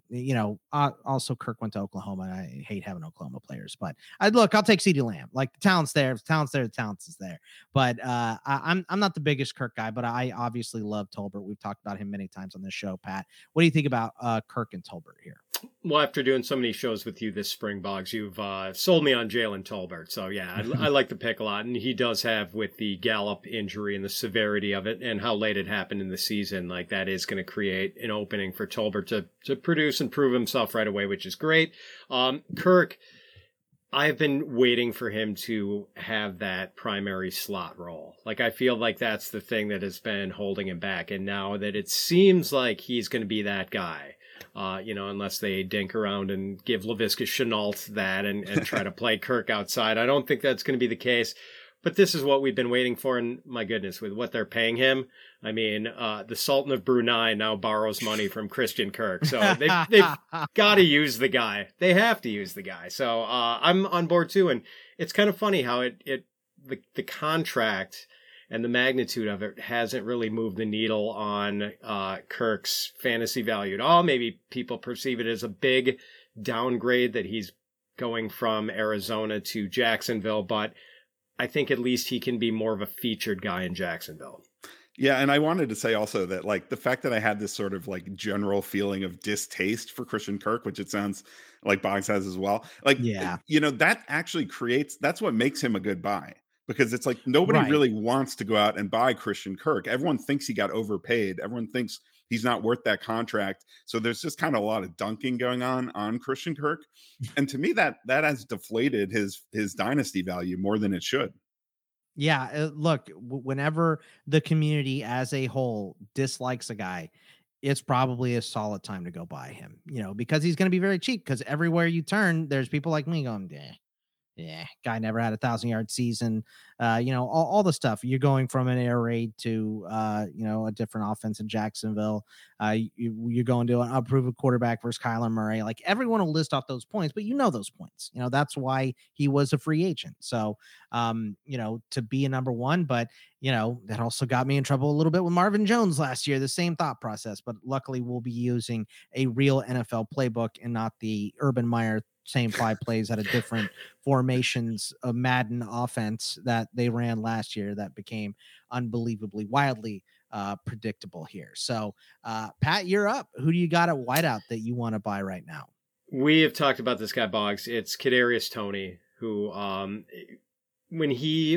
Also Kirk went to Oklahoma, and I hate having Oklahoma players, but I'll take CeeDee Lamb. Like, the talent's there. If the talent's there, the talent is there. But I'm not the biggest Kirk guy, but I obviously love Tolbert. We've talked about him many times on this show, Pat. What do you think about Kirk and Tolbert here? Well, after doing so many shows with you this spring, Boggs, you've sold me on Jalen Tolbert. So, yeah, I like the pick a lot. And he does have, with the Gallup injury and the severity of it and how late it happened in the season, like, that is going to create an opening for Tolbert to produce and prove himself right away, which is great. Kirk, I've been waiting for him to have that primary slot role. Like, I feel like that's the thing that has been holding him back. And now that it seems like he's going to be that guy, unless they dink around and give Laviska Shenault that and try to play Kirk outside. I don't think that's going to be the case. But this is what we've been waiting for, and my goodness, with what they're paying him. I mean, the Sultan of Brunei now borrows money from Christian Kirk. So they've got to use the guy. They have to use the guy. So I'm on board too. And it's kind of funny how the contract and the magnitude of it hasn't really moved the needle on Kirk's fantasy value at all. Maybe people perceive it as a big downgrade that he's going from Arizona to Jacksonville, but I think at least he can be more of a featured guy in Jacksonville. Yeah, and I wanted to say also that, like, the fact that I had this sort of like general feeling of distaste for Christian Kirk, which it sounds like Boggs has as well, like, that actually that's what makes him a good buy. Because it's like nobody really wants to go out and buy Christian Kirk. Everyone thinks he got overpaid. Everyone thinks he's not worth that contract. So there's just kind of a lot of dunking going on Christian Kirk. And to me, that has deflated his dynasty value more than it should. Yeah, look, whenever the community as a whole dislikes a guy, it's probably a solid time to go buy him, because he's going to be very cheap, because everywhere you turn, there's people like me going, yeah, guy never had 1,000-yard season. All the stuff. You're going from an air raid to, a different offense in Jacksonville. You're going to an unproven quarterback versus Kyler Murray. Like, everyone will list off those points, but those points. That's why he was a free agent. So, to be a number one, but, that also got me in trouble a little bit with Marvin Jones last year. The same thought process, but luckily we'll be using a real NFL playbook and not the Urban Meyer same 5 plays at a different formations of Madden offense that they ran last year that became unbelievably wildly predictable here. So, Pat, you're up. Who do you got at wideout that you want to buy right now? We have talked about this guy, Boggs. It's Kadarius Toney, who, when he,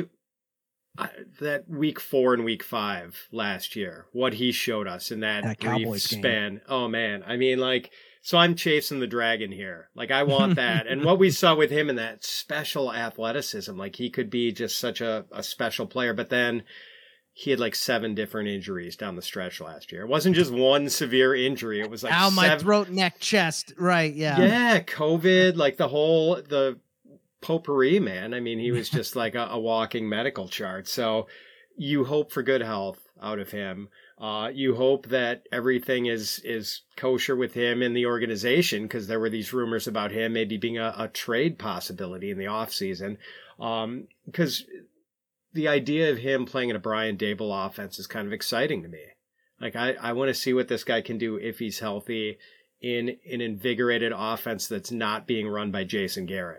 that week 4 and week 5 last year, what he showed us in that brief span. Game. Oh man. I mean, like, so I'm chasing the dragon here. Like, I want that. And what we saw with him in that special athleticism, like, he could be just such a special player. But then he had like 7 different injuries down the stretch last year. It wasn't just one severe injury. It was like my throat, neck, chest. Right. Yeah. Yeah. COVID, like the potpourri, man. I mean, he was just like a walking medical chart. So you hope for good health out of him. You hope that everything is kosher with him in the organization, because there were these rumors about him maybe being a trade possibility in the offseason. Because the idea of him playing in a Brian Daboll offense is kind of exciting to me. Like, I want to see what this guy can do if he's healthy in an invigorated offense that's not being run by Jason Garrett.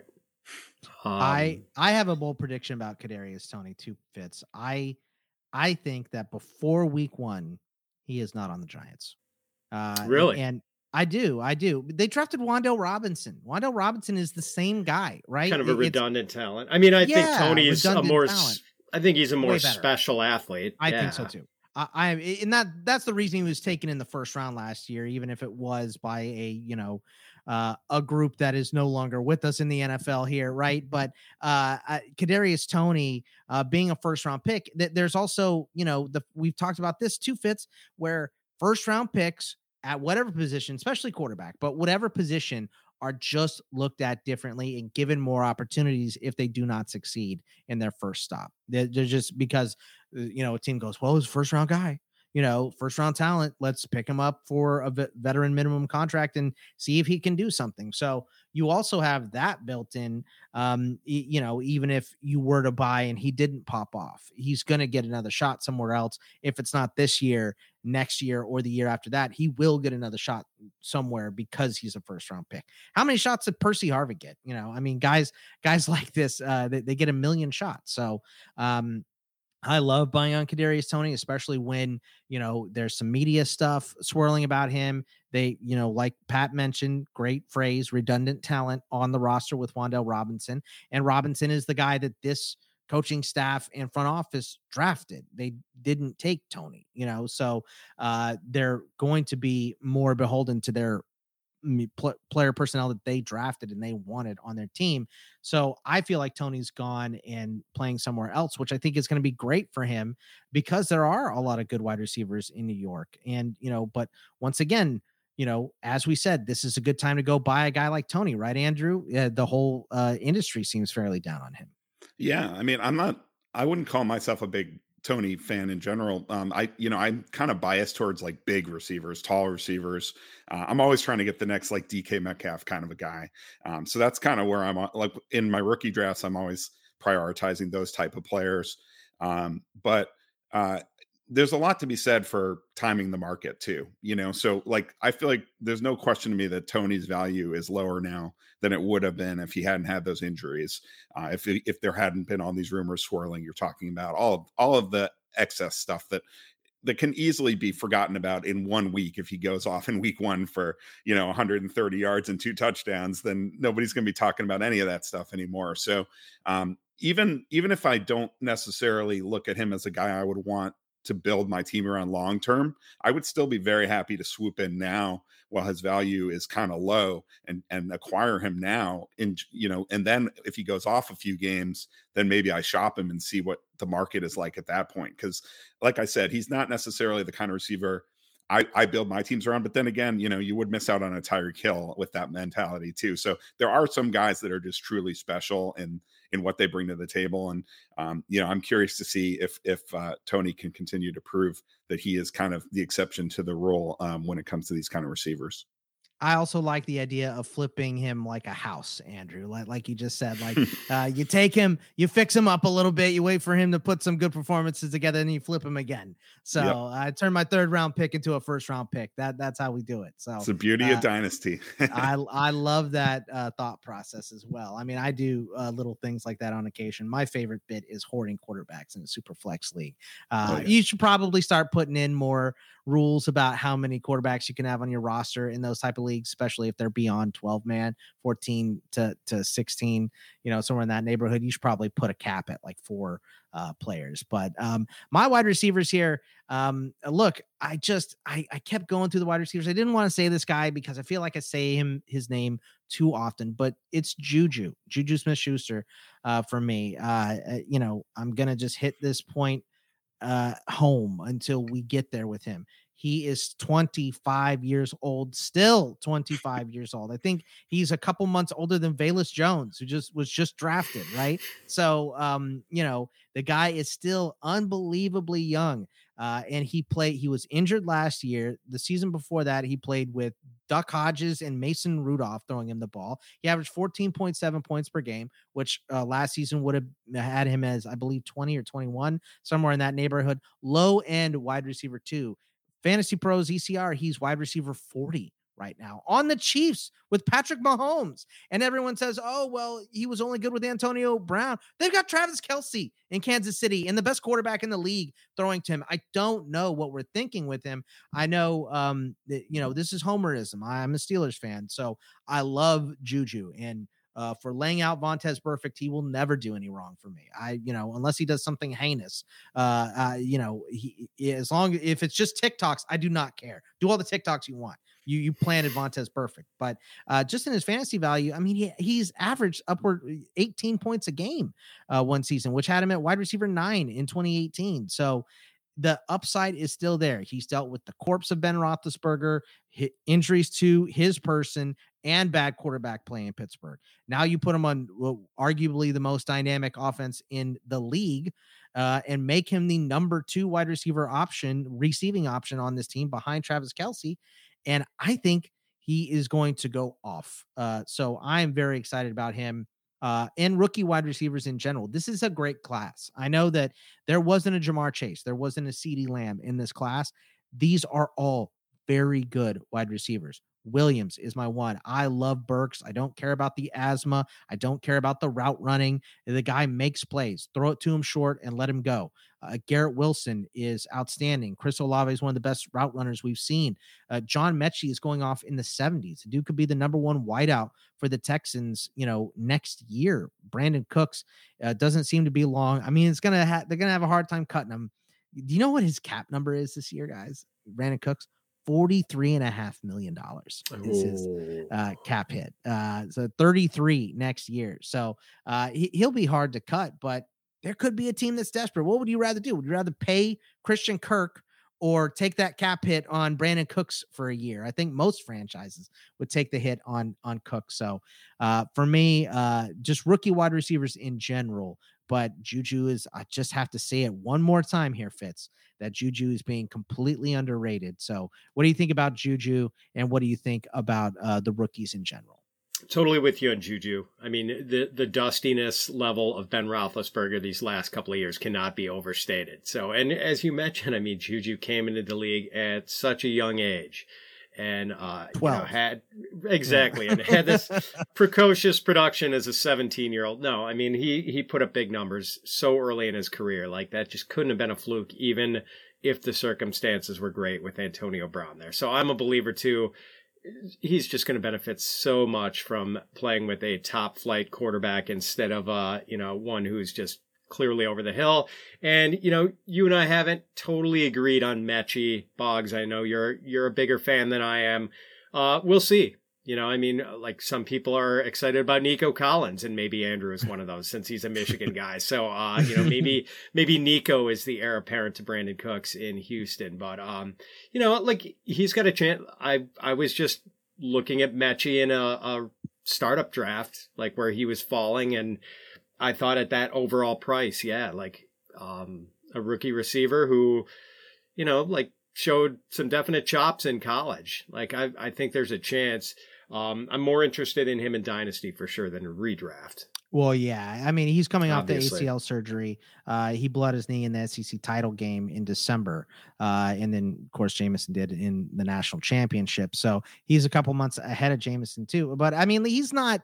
I have a bold prediction about Kadarius Toney, too, Fitz. I think that before week 1, he is not on the Giants. Really? And I do. They drafted Wan'Dale Robinson. Wan'Dale Robinson is the same guy, right? Kind of a redundant talent. I mean, I think Toney is I think he's a more special athlete. I think so too. And that's the reason he was taken in the first round last year, even if it was by a group that is no longer with us in the NFL here, right? But Kadarius Toney being a first round pick, there's also, we've talked about this too, Fitz, where first round picks at whatever position, especially quarterback, but whatever position, are just looked at differently and given more opportunities if they do not succeed in their first stop. They're just because, a team goes, well, he's a first round guy, first round talent. Let's pick him up for a veteran minimum contract and see if he can do something. So you also have that built in. Even if you were to buy and he didn't pop off, he's going to get another shot somewhere else. If it's not this year, next year, or the year after that, he will get another shot somewhere because he's a first round pick. How many shots did Percy Harvin get? Guys like this, they get a million shots. So, I love buying on Kadarius Toney, especially when, there's some media stuff swirling about him. They, like Pat mentioned, great phrase, redundant talent on the roster with Wan'Dale Robinson. And Robinson is the guy that this coaching staff and front office drafted. They didn't take Toney, so they're going to be more beholden to their player personnel that they drafted and they wanted on their team. So I feel like Toney's gone and playing somewhere else, which I think is going to be great for him because there are a lot of good wide receivers in New York. And, but once again, as we said, this is a good time to go buy a guy like Toney, right, Andrew? The whole industry seems fairly down on him. Yeah. I mean, I wouldn't call myself a big Toney fan in general. I'm kind of biased towards like big receivers, tall receivers. I'm always trying to get the next like DK Metcalf kind of a guy. So that's kind of where I'm like in my rookie drafts. I'm always prioritizing those type of players. But there's a lot to be said for timing the market too, so like, I feel like there's no question to me that Toney's value is lower now than it would have been if he hadn't had those injuries. If there hadn't been all these rumors swirling, you're talking about all of the excess stuff that can easily be forgotten about in 1 week. If he goes off in week 1 for, 130 yards and 2 touchdowns, then nobody's going to be talking about any of that stuff anymore. So even if I don't necessarily look at him as a guy I would want to build my team around long term, I would still be very happy to swoop in now while his value is kind of low and acquire him now. And then if he goes off a few games, then maybe I shop him and see what the market is like at that point. Because like I said, he's not necessarily the kind of receiver I build my teams around. But then again, you would miss out on a Tyreek Hill with that mentality too. So there are some guys that are just truly special in what they bring to the table. And, I'm curious to see if Toney can continue to prove that he is kind of the exception to the rule when it comes to these kind of receivers. I also like the idea of flipping him like a house, Andrew, like you just said, like you take him, you fix him up a little bit, you wait for him to put some good performances together, and you flip him again. So yep. I turned my 3rd round pick into a 1st round pick. That's how we do it. So it's the beauty of dynasty. I love that thought process as well. I mean, I do little things like that on occasion. My favorite bit is hoarding quarterbacks in a super flex league. You should probably start putting in more rules about how many quarterbacks you can have on your roster in those type of leagues, especially if they're beyond 12 man, 14 to 16, somewhere in that neighborhood. You should probably put a cap at like 4 players. But my wide receivers here, look, I kept going through the wide receivers. I didn't want to say this guy because I feel like I say his name too often, but it's Juju Smith-Schuster for me. I'm going to just hit this point home until we get there with him. He is 25 years old, still 25 years old. I think he's a couple months older than Velus Jones, who was just drafted, right? So, the guy is still unbelievably young. And he was injured last year. The season before that, he played with Duck Hodges and Mason Rudolph throwing him the ball. He averaged 14.7 points per game, which last season would have had him as, I believe, 20 or 21, somewhere in that neighborhood. Low end wide receiver 2. Fantasy Pros ECR, he's wide receiver 40 right now on the Chiefs with Patrick Mahomes. And everyone says, oh, well, he was only good with Antonio Brown. They've got Travis Kelce in Kansas City and the best quarterback in the league throwing to him. I don't know what we're thinking with him. I know, this is homerism. I'm a Steelers fan, so I love Juju. And for laying out Vontaze Burfict, he will never do any wrong for me. Unless he does something heinous. If it's just TikToks, I do not care. Do all the TikToks you want. You planted Vontaze Burfict, but just in his fantasy value, I mean, he's averaged upward 18 points a game one season, which had him at wide receiver 9 in 2018. So the upside is still there. He's dealt with the corpse of Ben Roethlisberger, injuries to his person, and bad quarterback play in Pittsburgh. Now you put him on arguably the most dynamic offense in the league, and make him the number 2 wide receiver receiving option on this team behind Travis Kelce. And I think he is going to go off. So I'm very excited about him. And rookie wide receivers in general. This is a great class. I know that there wasn't a Jamar Chase, there wasn't a CeeDee Lamb in this class. These are all very good wide receivers. Williams is my one. I love Burks. I don't care about the asthma. I don't care about the route running. The guy makes plays. Throw it to him short and let him go. Garrett Wilson is outstanding. Chris Olave is one of the best route runners we've seen. John Mechie is going off in the 70s. The dude could be the number 1 wideout for the Texans, next year. Brandon Cooks doesn't seem to be long. I mean, they're gonna have a hard time cutting him. Do you know what his cap number is this year, guys? Brandon Cooks, $43.5 million is his cap hit. So 33 next year. So he'll be hard to cut, but there could be a team that's desperate. What would you rather do? Would you rather pay Christian Kirk or take that cap hit on Brandon Cooks for a year? I think most franchises would take the hit on Cook. So for me, just rookie wide receivers in general. But Juju is, I just have to say it one more time here, Fitz, that Juju is being completely underrated. So what do you think about Juju, and what do you think about the rookies in general? Totally with you on Juju. I mean, the dustiness level of Ben Roethlisberger these last couple of years cannot be overstated. So, and as you mentioned, I mean, Juju came into the league at such a young age. And had this precocious production as a 17-year-old. No, I mean, he put up big numbers so early in his career. Like, that just couldn't have been a fluke, even if the circumstances were great with Antonio Brown there. So I'm a believer too. He's just going to benefit so much from playing with a top flight quarterback instead of one who's just clearly over the hill. And, you and I haven't totally agreed on Mechie. Boggs, I know you're a bigger fan than I am. We'll see. Like, some people are excited about Nico Collins, and maybe Andrew is one of those since he's a Michigan guy. So, maybe Nico is the heir apparent to Brandon Cooks in Houston. But, like, he's got a chance. I was just looking at Mechie in a startup draft, like, where he was falling, and I thought at that overall price, a rookie receiver who, showed some definite chops in college. Like, I think there's a chance. I'm more interested in him in Dynasty for sure than a redraft. Well, yeah. I mean, he's coming off the ACL surgery. He bled his knee in the SEC title game in December. And then, of course, Jameson did in the national championship. So he's a couple months ahead of Jameson too. But I mean, he's not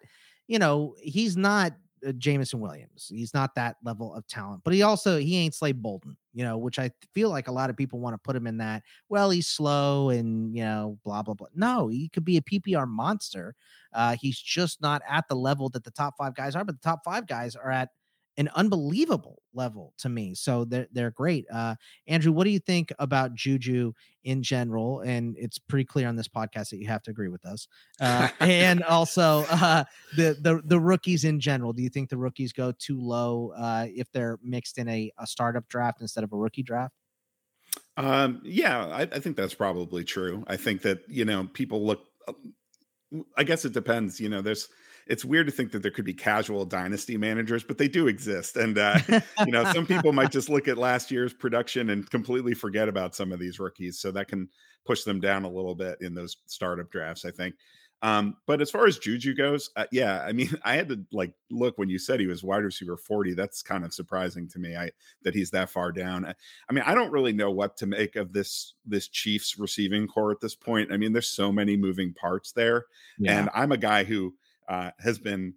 Jameson Williams. He's not that level of talent, but he ain't Slade Bolden, which I feel like a lot of people want to put him in that. Well, he's slow and, blah, blah, blah. No, he could be a PPR monster. He's just not at the level that the top 5 guys are, but the top 5 guys are at an unbelievable level to me. So they're great. Andrew, what do you think about Juju in general? And it's pretty clear on this podcast that you have to agree with us. And also the rookies in general. Do you think the rookies go too low if they're mixed in a startup draft instead of a rookie draft? I think that's probably true. I think that, people look, I guess it depends, it's weird to think that there could be casual dynasty managers, but they do exist. And, some people might just look at last year's production and completely forget about some of these rookies. So that can push them down a little bit in those startup drafts, I think. But as far as Juju goes, I had to look when you said he was wide receiver 40. That's kind of surprising to me that he's that far down. I don't really know what to make of this Chiefs receiving core at this point. There's so many moving parts there. Yeah. And I'm a guy who has been,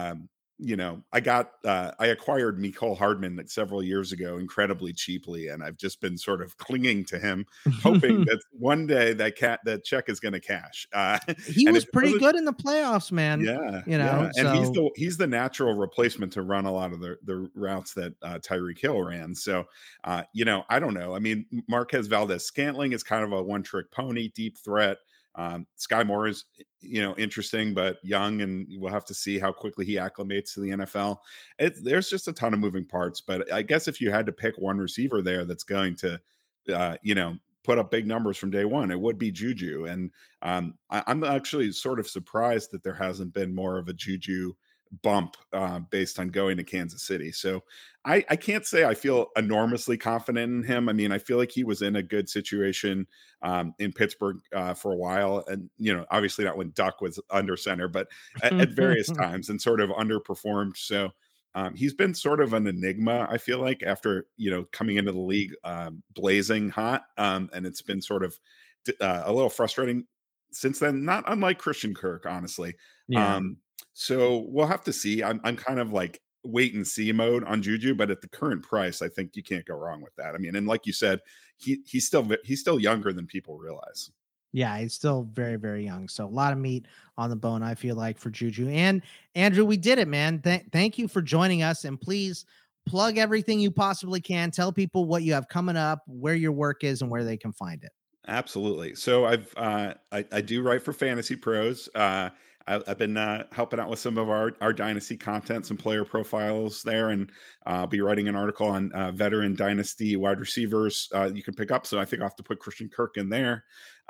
I acquired Mecole Hardman several years ago incredibly cheaply, and I've just been sort of clinging to him, hoping that one day that check is going to cash. He was pretty good in the playoffs, man. Yeah, and he's the natural replacement to run a lot of the routes that Tyreek Hill ran. So, I don't know. Marquez Valdes-Scantling is kind of a one-trick pony, deep threat. Sky Moore is, interesting, but young, and we'll have to see how quickly he acclimates to the NFL. There's just a ton of moving parts, but I guess if you had to pick one receiver there that's going to put up big numbers from day one, it would be Juju. And I'm actually sort of surprised that there hasn't been more of a Juju bump based on going to Kansas City. So I can't say I feel enormously confident in him. I mean, I feel like he was in a good situation in Pittsburgh for a while. And, obviously not when Duck was under center, but at various times, and sort of underperformed. So he's been sort of an enigma, I feel like, after, coming into the league blazing hot. And it's been sort of a little frustrating since then, not unlike Christian Kirk, honestly. Yeah. So we'll have to see. I'm kind of like wait and see mode on Juju, but at the current price, I think you can't go wrong with that. I mean, and like you said, he's still younger than people realize. Yeah, he's still very, very young. So a lot of meat on the bone, I feel like, for Juju. And Andrew, we did it, man. Thank you for joining us. And please plug everything you possibly can. Tell people what you have coming up, where your work is, and where they can find it. Absolutely. So I do write for Fantasy Pros. I've been helping out with some of our Dynasty content, some player profiles there, and I'll be writing an article on veteran Dynasty wide receivers you can pick up. So I think I'll have to put Christian Kirk in there.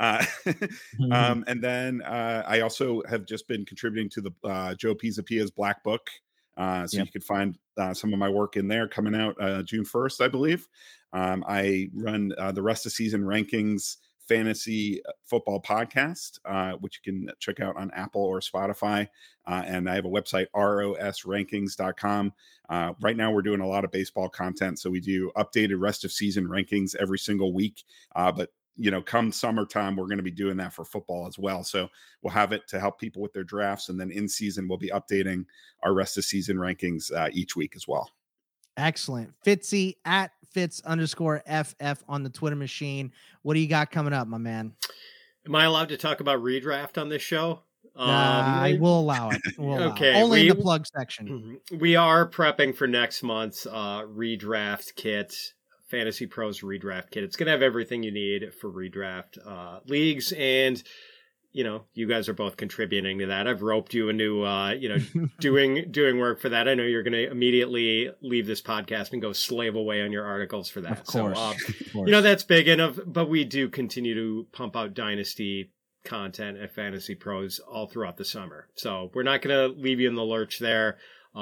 And then I also have just been contributing to the Joe Pisapia's Black Book. You can find some of my work in there coming out June 1st, I believe. I run the rest of season rankings fantasy football podcast, which you can check out on Apple or Spotify. And I have a website, rosrankings.com. Right now we're doing a lot of baseball content. So we do updated rest of season rankings every single week. But come summertime, we're going to be doing that for football as well. So we'll have it to help people with their drafts. And then in season, we'll be updating our rest of season rankings each week as well. Excellent. Fitzy at Fitz_FF on the Twitter machine. What do you got coming up, my man? Am I allowed to talk about redraft on this show? I will allow it. Okay. Only in the plug section. We are prepping for next month's redraft kit, Fantasy Pros redraft kit. It's going to have everything you need for redraft leagues, and you guys are both contributing to that. I've roped you into, doing work for that. I know you're going to immediately leave this podcast and go slave away on your articles for that. Of course. So, that's big enough, but we do continue to pump out Dynasty content at Fantasy Pros all throughout the summer. So we're not going to leave you in the lurch there.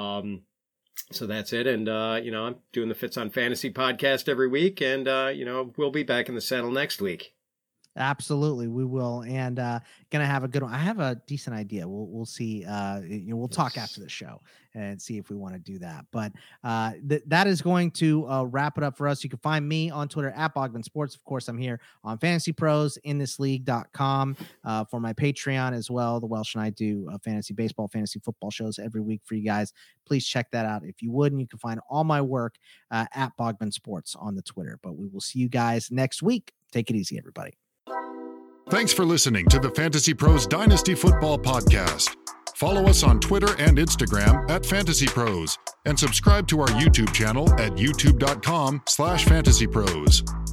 So that's it. And, I'm doing the Fitz on Fantasy podcast every week, and, we'll be back in the saddle next week. Absolutely, we will, and gonna have a good one. I have a decent idea. We'll see. We'll talk after the show and see if we want to do that. But that is going to wrap it up for us. You can find me on Twitter at Bogman Sports. Of course, I'm here on Fantasy Pros inthisleague.com for my Patreon as well. The Welsh and I do fantasy baseball, fantasy football shows every week for you guys. Please check that out if you would. And you can find all my work at Bogman Sports on the Twitter. But we will see you guys next week. Take it easy, everybody. Thanks for listening to the Fantasy Pros Dynasty Football Podcast. Follow us on Twitter and Instagram at Fantasy Pros, and subscribe to our YouTube channel at youtube.com/fantasypros.